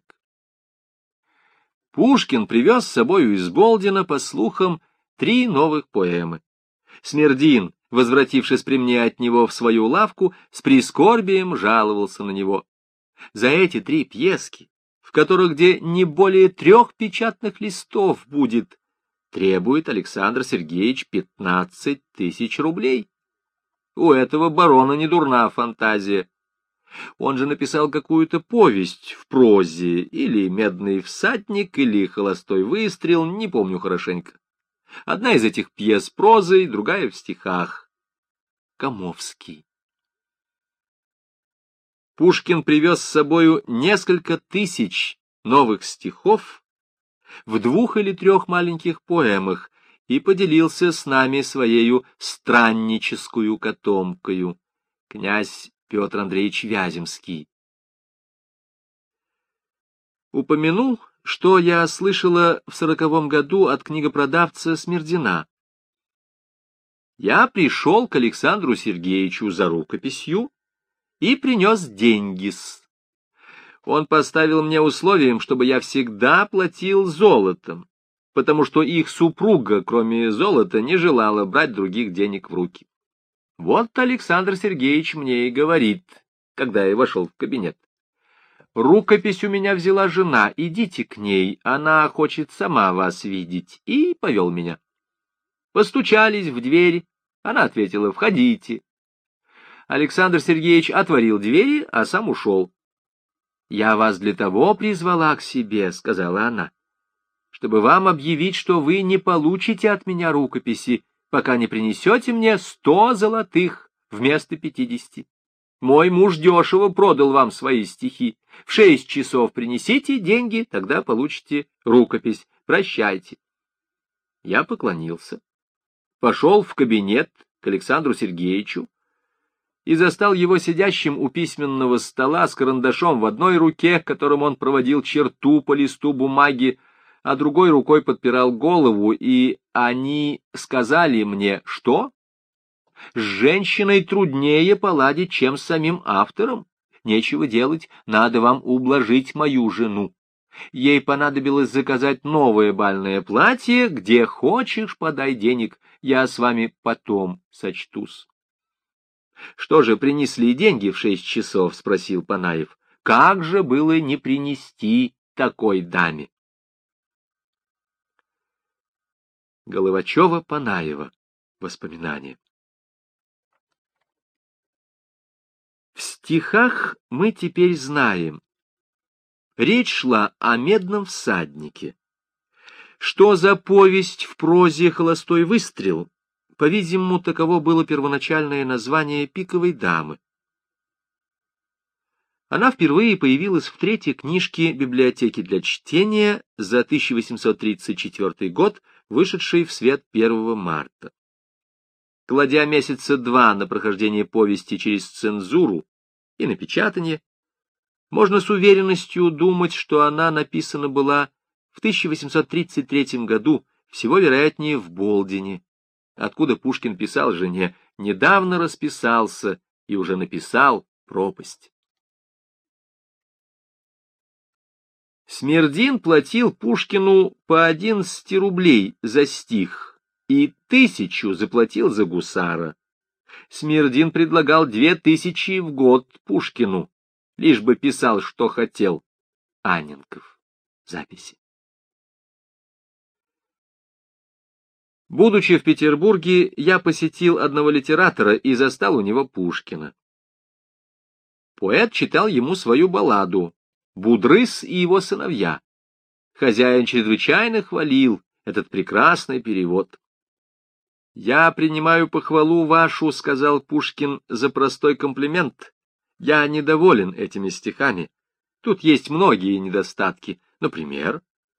Пушкин привез с собою из Болдина, по слухам, 3 новых поэмы. Смердин, возвратившись при мне от него в свою лавку, с прискорбием жаловался на него. За эти 3 пьески, в которых где не более 3 печатных листов будет, требует Александр Сергеевич 15 000 рублей. У этого барона не дурна фантазия. Он же написал какую-то повесть в прозе, или «Медный всадник», или «Холостой выстрел», не помню хорошенько. Одна из этих пьес прозой, другая в стихах. Комовский. Пушкин привез с собою несколько тысяч новых стихов в 2 или 3 маленьких поэмах и поделился с нами своею странническую котомкою. Князь Петр Андреевич Вяземский. Упомянул, что я слышала в 40 году от книгопродавца Смердина. Я пришел к Александру Сергеевичу за рукописью и принес деньги-с. Он поставил мне условием, чтобы я всегда платил золотом, потому что их супруга, кроме золота, не желала брать других денег в руки. Вот Александр Сергеевич мне и говорит, когда я вошел в кабинет: «Рукопись у меня взяла жена, идите к ней, она хочет сама вас видеть», и повел меня. Постучались в дверь, она ответила: «Входите». Александр Сергеевич отворил двери, а сам ушел. «Я вас для того призвала к себе», — сказала она, «чтобы вам объявить, что вы не получите от меня рукописи, пока не принесете мне 100 золотых вместо 50. Мой муж дешево продал вам свои стихи. В 6 часов принесите деньги, тогда получите рукопись. Прощайте». Я поклонился, пошел в кабинет к Александру Сергеевичу и застал его сидящим у письменного стола с карандашом в одной руке, которым он проводил черту по листу бумаги, а другой рукой подпирал голову, и они сказали мне: «Что? С женщиной труднее поладить, чем с самим автором. Нечего делать, надо вам ублажить мою жену. Ей понадобилось заказать новое бальное платье, где хочешь, подай денег, я с вами потом сочтусь». «Что же, принесли деньги в 6 часов?» — спросил Панаев. «Как же было не принести такой даме?» Головачева-Панаева. Воспоминания. В стихах мы теперь знаем. Речь шла о «Медном всаднике». Что за повесть в прозе «Холостой выстрел»? По-видимому, таково было первоначальное название «Пиковой дамы». Она впервые появилась в 3-й книжке библиотеки для чтения за 1834 год, вышедшей в свет 1 марта. Кладя месяца 2 на прохождение повести через цензуру и напечатание, можно с уверенностью думать, что она написана была в 1833 году, всего вероятнее в Болдине, откуда Пушкин писал жене: «Недавно расписался и уже написал пропасть». Смердин платил Пушкину по 11 рублей за стих и 1000 заплатил за гусара. Смердин предлагал 2000 в год Пушкину, лишь бы писал, что хотел. Анненков. Записи. Будучи в Петербурге, я посетил одного литератора и застал у него Пушкина. Поэт читал ему свою балладу «Будрыс и его сыновья». Хозяин чрезвычайно хвалил этот прекрасный перевод. «Я принимаю похвалу вашу, — сказал Пушкин, — за простой комплимент. Я недоволен этими стихами. Тут есть многие недостатки. Например,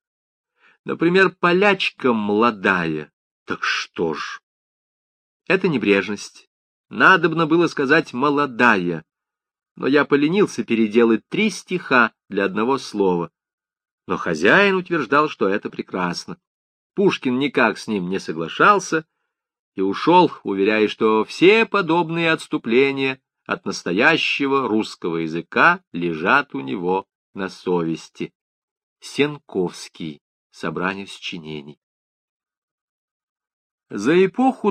полячка молодая. Так что ж? Это небрежность. Надобно было сказать молодая. Но я поленился переделать 3 стиха для одного слова. Но хозяин утверждал, что это прекрасно. Пушкин никак с ним не соглашался и ушел, уверяя, что все подобные отступления от настоящего русского языка лежат у него на совести. Сенковский. Собрание сочинений. За эпоху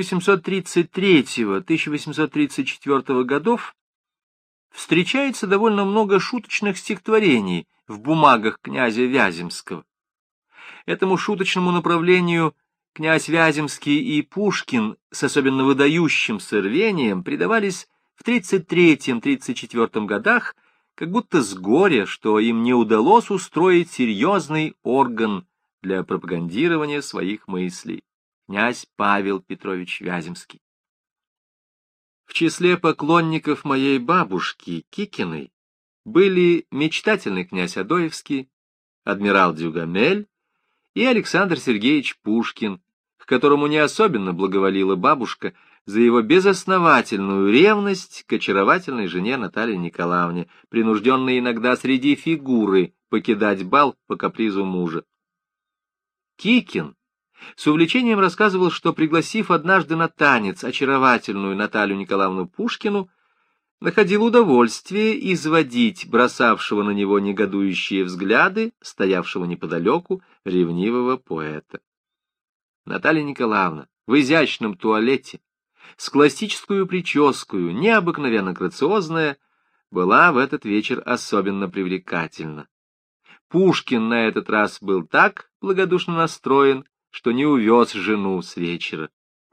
1833-1834 годов встречается довольно много шуточных стихотворений в бумагах князя Вяземского. Этому шуточному направлению князь Вяземский и Пушкин с особенно выдающимся рвением предавались в 33-34 годах, как будто с горя, что им не удалось устроить серьезный орган для пропагандирования своих мыслей. Князь Павел Петрович Вяземский. В числе поклонников моей бабушки Кикиной были мечтательный князь Адоевский, адмирал Дюгамель и Александр Сергеевич Пушкин, к которому не особенно благоволила бабушка за его безосновательную ревность к очаровательной жене Наталье Николаевне, принужденной иногда среди фигуры покидать бал по капризу мужа. Кикин с увлечением рассказывал, что, пригласив однажды на танец очаровательную Наталью Николаевну Пушкину, находил удовольствие изводить бросавшего на него негодующие взгляды, стоявшего неподалеку, ревнивого поэта. Наталья Николаевна в изящном туалете, с классическую прическою, необыкновенно грациозная, была в этот вечер особенно привлекательна. Пушкин на этот раз был так благодушно настроен, что не увез жену с вечера.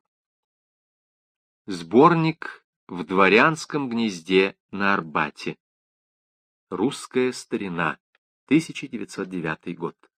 Сборник «В дворянском гнезде на Арбате». Русская старина, 1909 год.